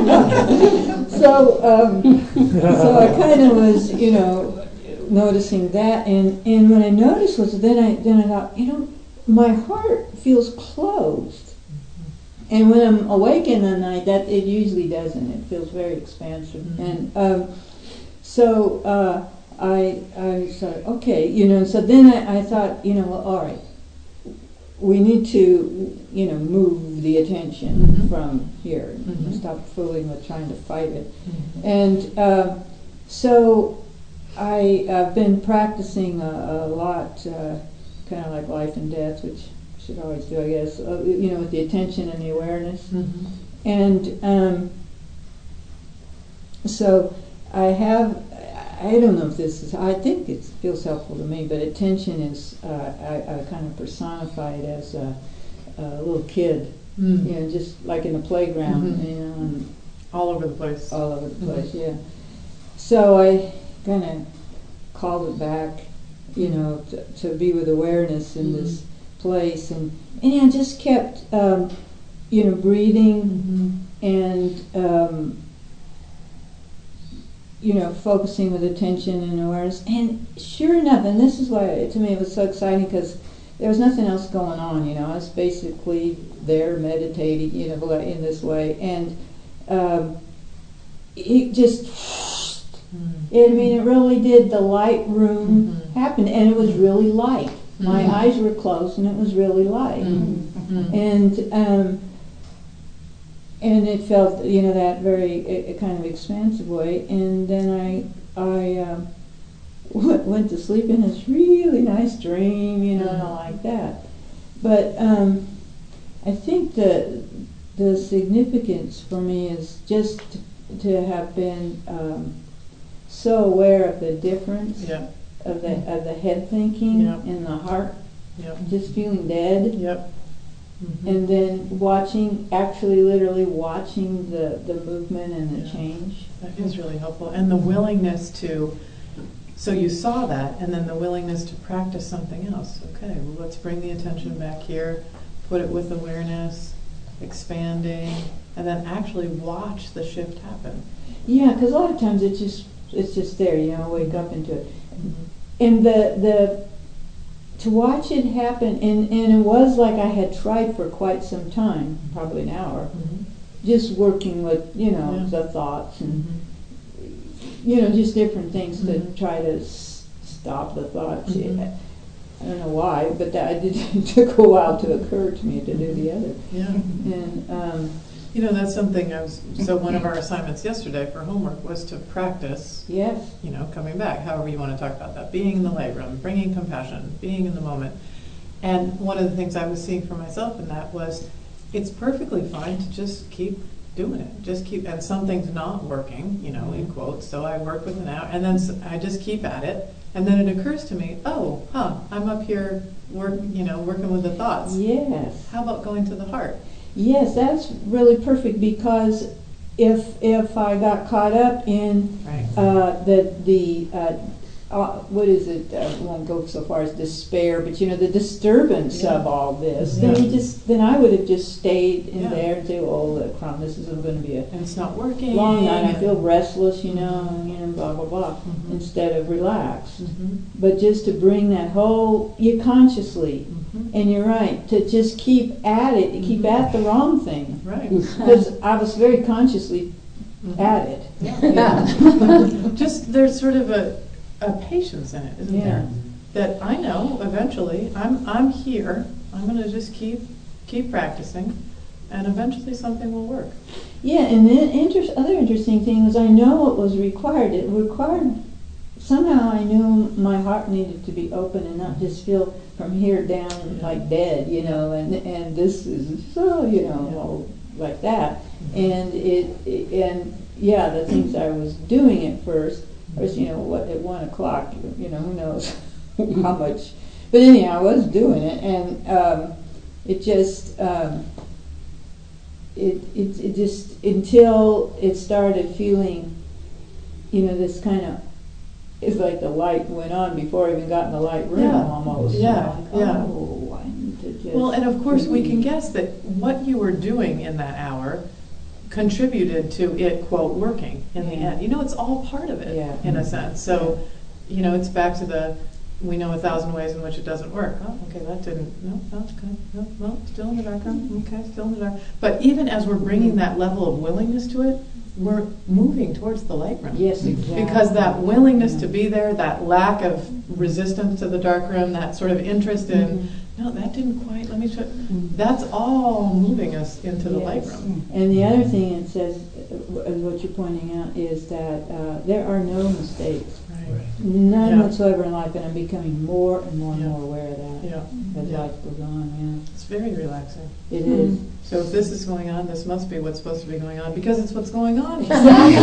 So I kind of was, you know, noticing that, and when I noticed was, then I thought, you know, my heart feels closed. And when I'm awake in the night, that it usually doesn't. It feels very expansive. And so I thought, okay, you know, so then I thought, you know, well, all right, we need to, you know, move the attention from here and stop fooling with trying to fight it. And so I've been practicing a lot, kind of like life and death, which I should always do, I guess, you know, with the attention and the awareness. And so I don't know if this is, I think it feels helpful to me, but attention is, I kind of personify it as a little kid, you know, just like in the playground, you know. And all over the place. All over the place, yeah. So I kind of called it back, you know, to be with awareness in this place, and I just kept, you know, breathing and, you know, focusing with attention and awareness. And sure enough, and this is why to me it was so exciting, because there was nothing else going on, you know. I was basically there meditating, you know, in this way, and it just, I mean, it really did. The light room happen, and it was really light. My eyes were closed, and it was really light, and it felt, you know, that very kind of expansive way. And then I went to sleep in this really nice dream, you know, and all like that. But I think the significance for me is just to have been so aware of the difference of the head thinking and the heart just feeling dead. And then actually literally watching the movement and the change. That is really helpful. And the willingness to So you saw that, and then the willingness to practice something else. Okay, well, let's bring the attention back here, put it with awareness, expanding, and then actually watch the shift happen. Yeah, because a lot of times it's just there, you know, wake up into it. And the to watch it happen, and it was like I had tried for quite some time, probably an hour, just working with, you know, the thoughts and, you know, just different things to try to stop the thoughts. I don't know why, but it took a while to occur to me to do the other. Yeah. And, you know, that's something so one of our assignments yesterday for homework was to practice, you know, coming back, however you want to talk about that, being in the light room, bringing compassion, being in the moment. And one of the things I was seeing for myself in that was it's perfectly fine to just keep doing it. Just keep, and something's not working, you know, in quotes, so I work with it now, and then I just keep at it. And then it occurs to me, I'm up here working with the thoughts. Yes. How about going to the heart? Yes, that's really perfect, because if I got caught up in what is it? I won't go so far as despair, but you know, the disturbance of all this. Then I would have just stayed in there and say, "Oh, this is going to be and it's not working. Long night. I feel restless, you know, and blah blah blah." Instead of relax, but just to bring that whole consciously. And you're right, to just keep at it, keep at the wrong thing. Right. Because I was very consciously at it. Just there's sort of a patience in it, isn't there? That I know eventually I'm here. I'm going to just keep practicing, and eventually something will work. Yeah, and the other interesting thing was I know what was required. It required somehow I knew my heart needed to be open and not just feel from here down like dead, you know, and this is so, you know, all like that. And the things I was doing at first was, you know, at 1 o'clock, you know, who knows how much, but anyhow, I was doing it, and it just until it started feeling, you know, this kind of. It's like the light went on before I even got in the light room almost. Oh, I need to just... Well, and of course we can guess that what you were doing in that hour contributed to it, quote, working in the end. You know, it's all part of it, in a sense. So, you know, it's back to we know 1,000 ways in which it doesn't work. Oh, okay, that didn't, no, it's good. No, well, still in the background. Okay, still in the dark. But even as we're bringing that level of willingness to it, we're moving towards the light room. Yes, exactly. Because that willingness to be there, that lack of resistance to the dark room, that sort of interest in, no, that didn't quite, let me try. That's all moving us into the light room. And the other thing it says, what you're pointing out, is that there are no mistakes. None whatsoever in life, and I'm becoming more and more and more aware of that as life goes on. It's very relaxing. It is. So if this is going on, this must be what's supposed to be going on, because it's what's going on. Exactly.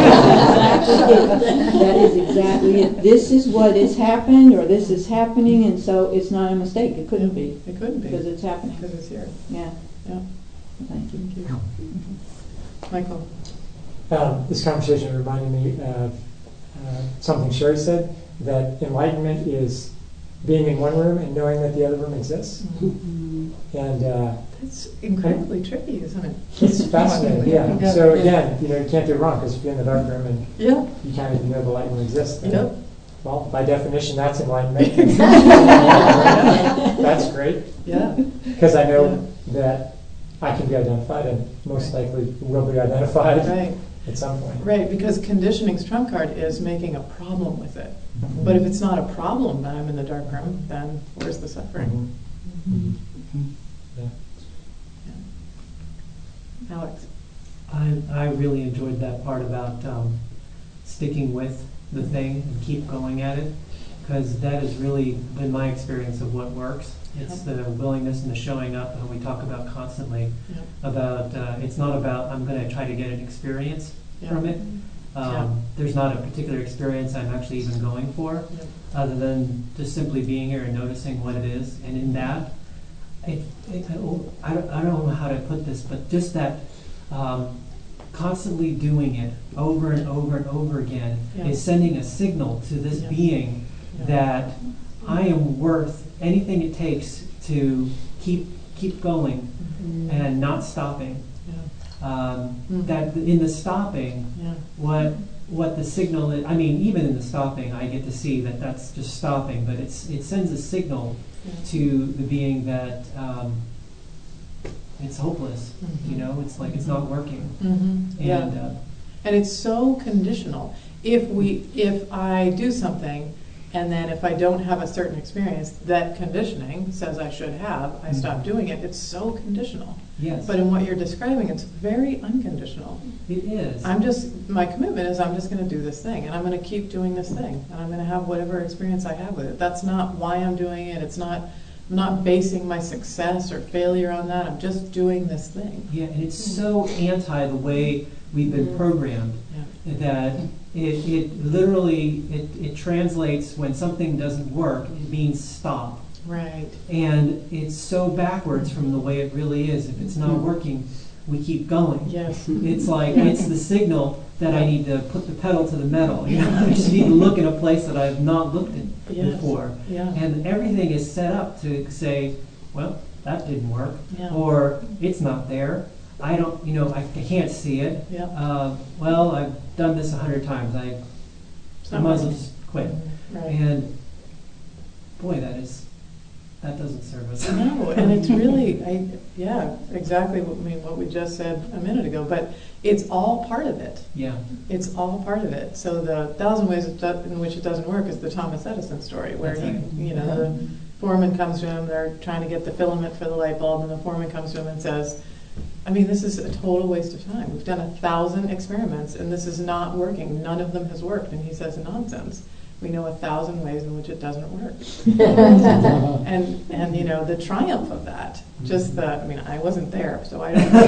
That is exactly it. This is what has happened, or this is happening, and so it's not a mistake. It couldn't be. It couldn't be. Because it's happening. Because it's here. Yeah. Thank you. Michael. This conversation reminded me of something Sherry said, that enlightenment is being in one room and knowing that the other room exists. And it's incredibly tricky, isn't it? It's fascinating, So again, you know, you can't do it wrong, because if you're in the dark room and you kind of know the light room exists, then, well, by definition, that's enlightenment. That's great. Yeah. Because I know that I can be identified, and most likely will be identified at some point. Right, because conditioning's trump card is making a problem with it. But if it's not a problem that I'm in the dark room, then where's the suffering? Alex. I really enjoyed that part about sticking with the thing and keep going at it, because that has really been my experience of what works. It's the willingness and the showing up, and we talk about constantly about it's not about I'm going to try to get an experience from it. There's not a particular experience I'm actually even going for, other than just simply being here and noticing what it is. And in that, I don't know how to put this, but just that constantly doing it over and over and over again is sending a signal to this being that I am worth anything it takes to keep going and not stopping. That in the stopping, what the signal is, I mean, even in the stopping, I get to see that that's just stopping, but it sends a signal to the being that it's hopeless. You know, it's like it's not working. And it's so conditional. If I do something, and then if I don't have a certain experience that conditioning says I should have, I stop doing it. It's so conditional. Yes. But in what you're describing, it's very unconditional. It is. My commitment is I'm just going to do this thing, and I'm going to keep doing this thing, and I'm going to have whatever experience I have with it. That's not why I'm doing it. I'm not basing my success or failure on that. I'm just doing this thing. Yeah, and it's so anti the way we've been programmed that it literally it translates when something doesn't work, it means stop. Right. And it's so backwards from the way it really is. If it's not working, we keep going. Yes. It's like it's the signal that I need to put the pedal to the metal. You know, I just need to look in a place that I've not looked in before. Yeah. And everything is set up to say, well, that didn't work, or it's not there. I don't, I can't see it. Well, I've done this 100 times. I might as well just quit. Right. And boy, that doesn't serve us. No, and it's really, exactly what we just said a minute ago. But it's all part of it. Yeah. It's all part of it. So the 1,000 ways in which it doesn't work is the Thomas Edison story, where the foreman comes to him. They're trying to get the filament for the light bulb, and the foreman comes to him and says, this is a total waste of time. We've done 1,000 experiments, and this is not working. None of them has worked. And he says, nonsense. We know 1,000 ways in which it doesn't work. and the triumph of that, I wasn't there, so I don't know.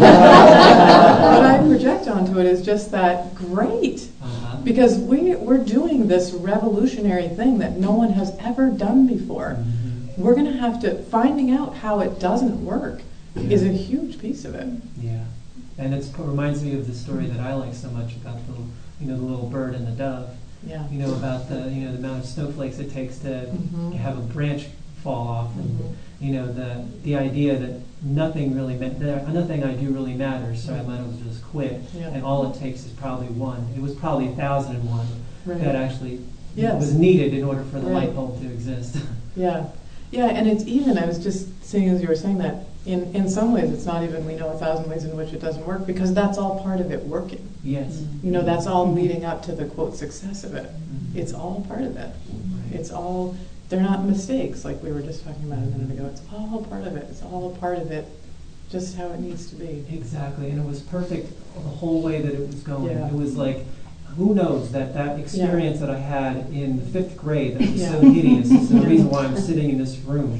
What I project onto it is just that great. Because we're doing this revolutionary thing that no one has ever done before. We're going to have to, finding out how it doesn't work is a huge piece of it. Yeah. And it reminds me of the story that I like so much about the little bird and the dove. Yeah. About the amount of snowflakes it takes to have a branch fall off, and the idea that nothing I do really matters, so I might as well just quit. Yeah. And all it takes is probably one. It was probably 1,001 that actually was needed in order for the light bulb to exist. Yeah. Yeah, and it's even, I was just saying as you were saying that, in some ways it's not even we know 1,000 ways in which it doesn't work, because that's all part of it working. Yes. That's all leading up to the, quote, success of it. It's all part of it. Right. It's all, they're not mistakes like we were just talking about a minute ago. It's all part of it. It's all a part of it, just how it needs to be. Exactly, and it was perfect the whole way that it was going. Yeah. It was like, who knows that experience that I had in the 5th grade that was so hideous is the reason why I'm sitting in this room,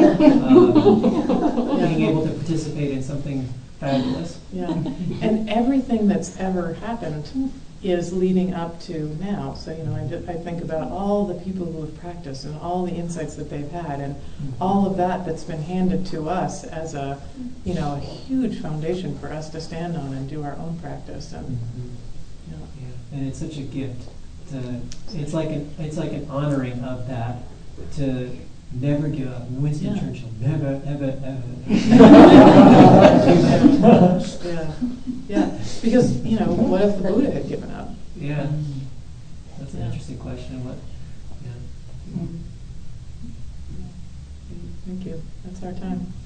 being able to participate in something fabulous. Yeah, and everything that's ever happened is leading up to now. So, I think about all the people who have practiced and all the insights that they've had, and all of that's been handed to us as a huge foundation for us to stand on and do our own practice. And and it's such a gift. It's like an honoring of that, to never give up. Winston Churchill, never, ever, ever. Yeah. Because what if the Buddha had given up? Yeah, that's an interesting question. What? Yeah. Thank you. That's our time.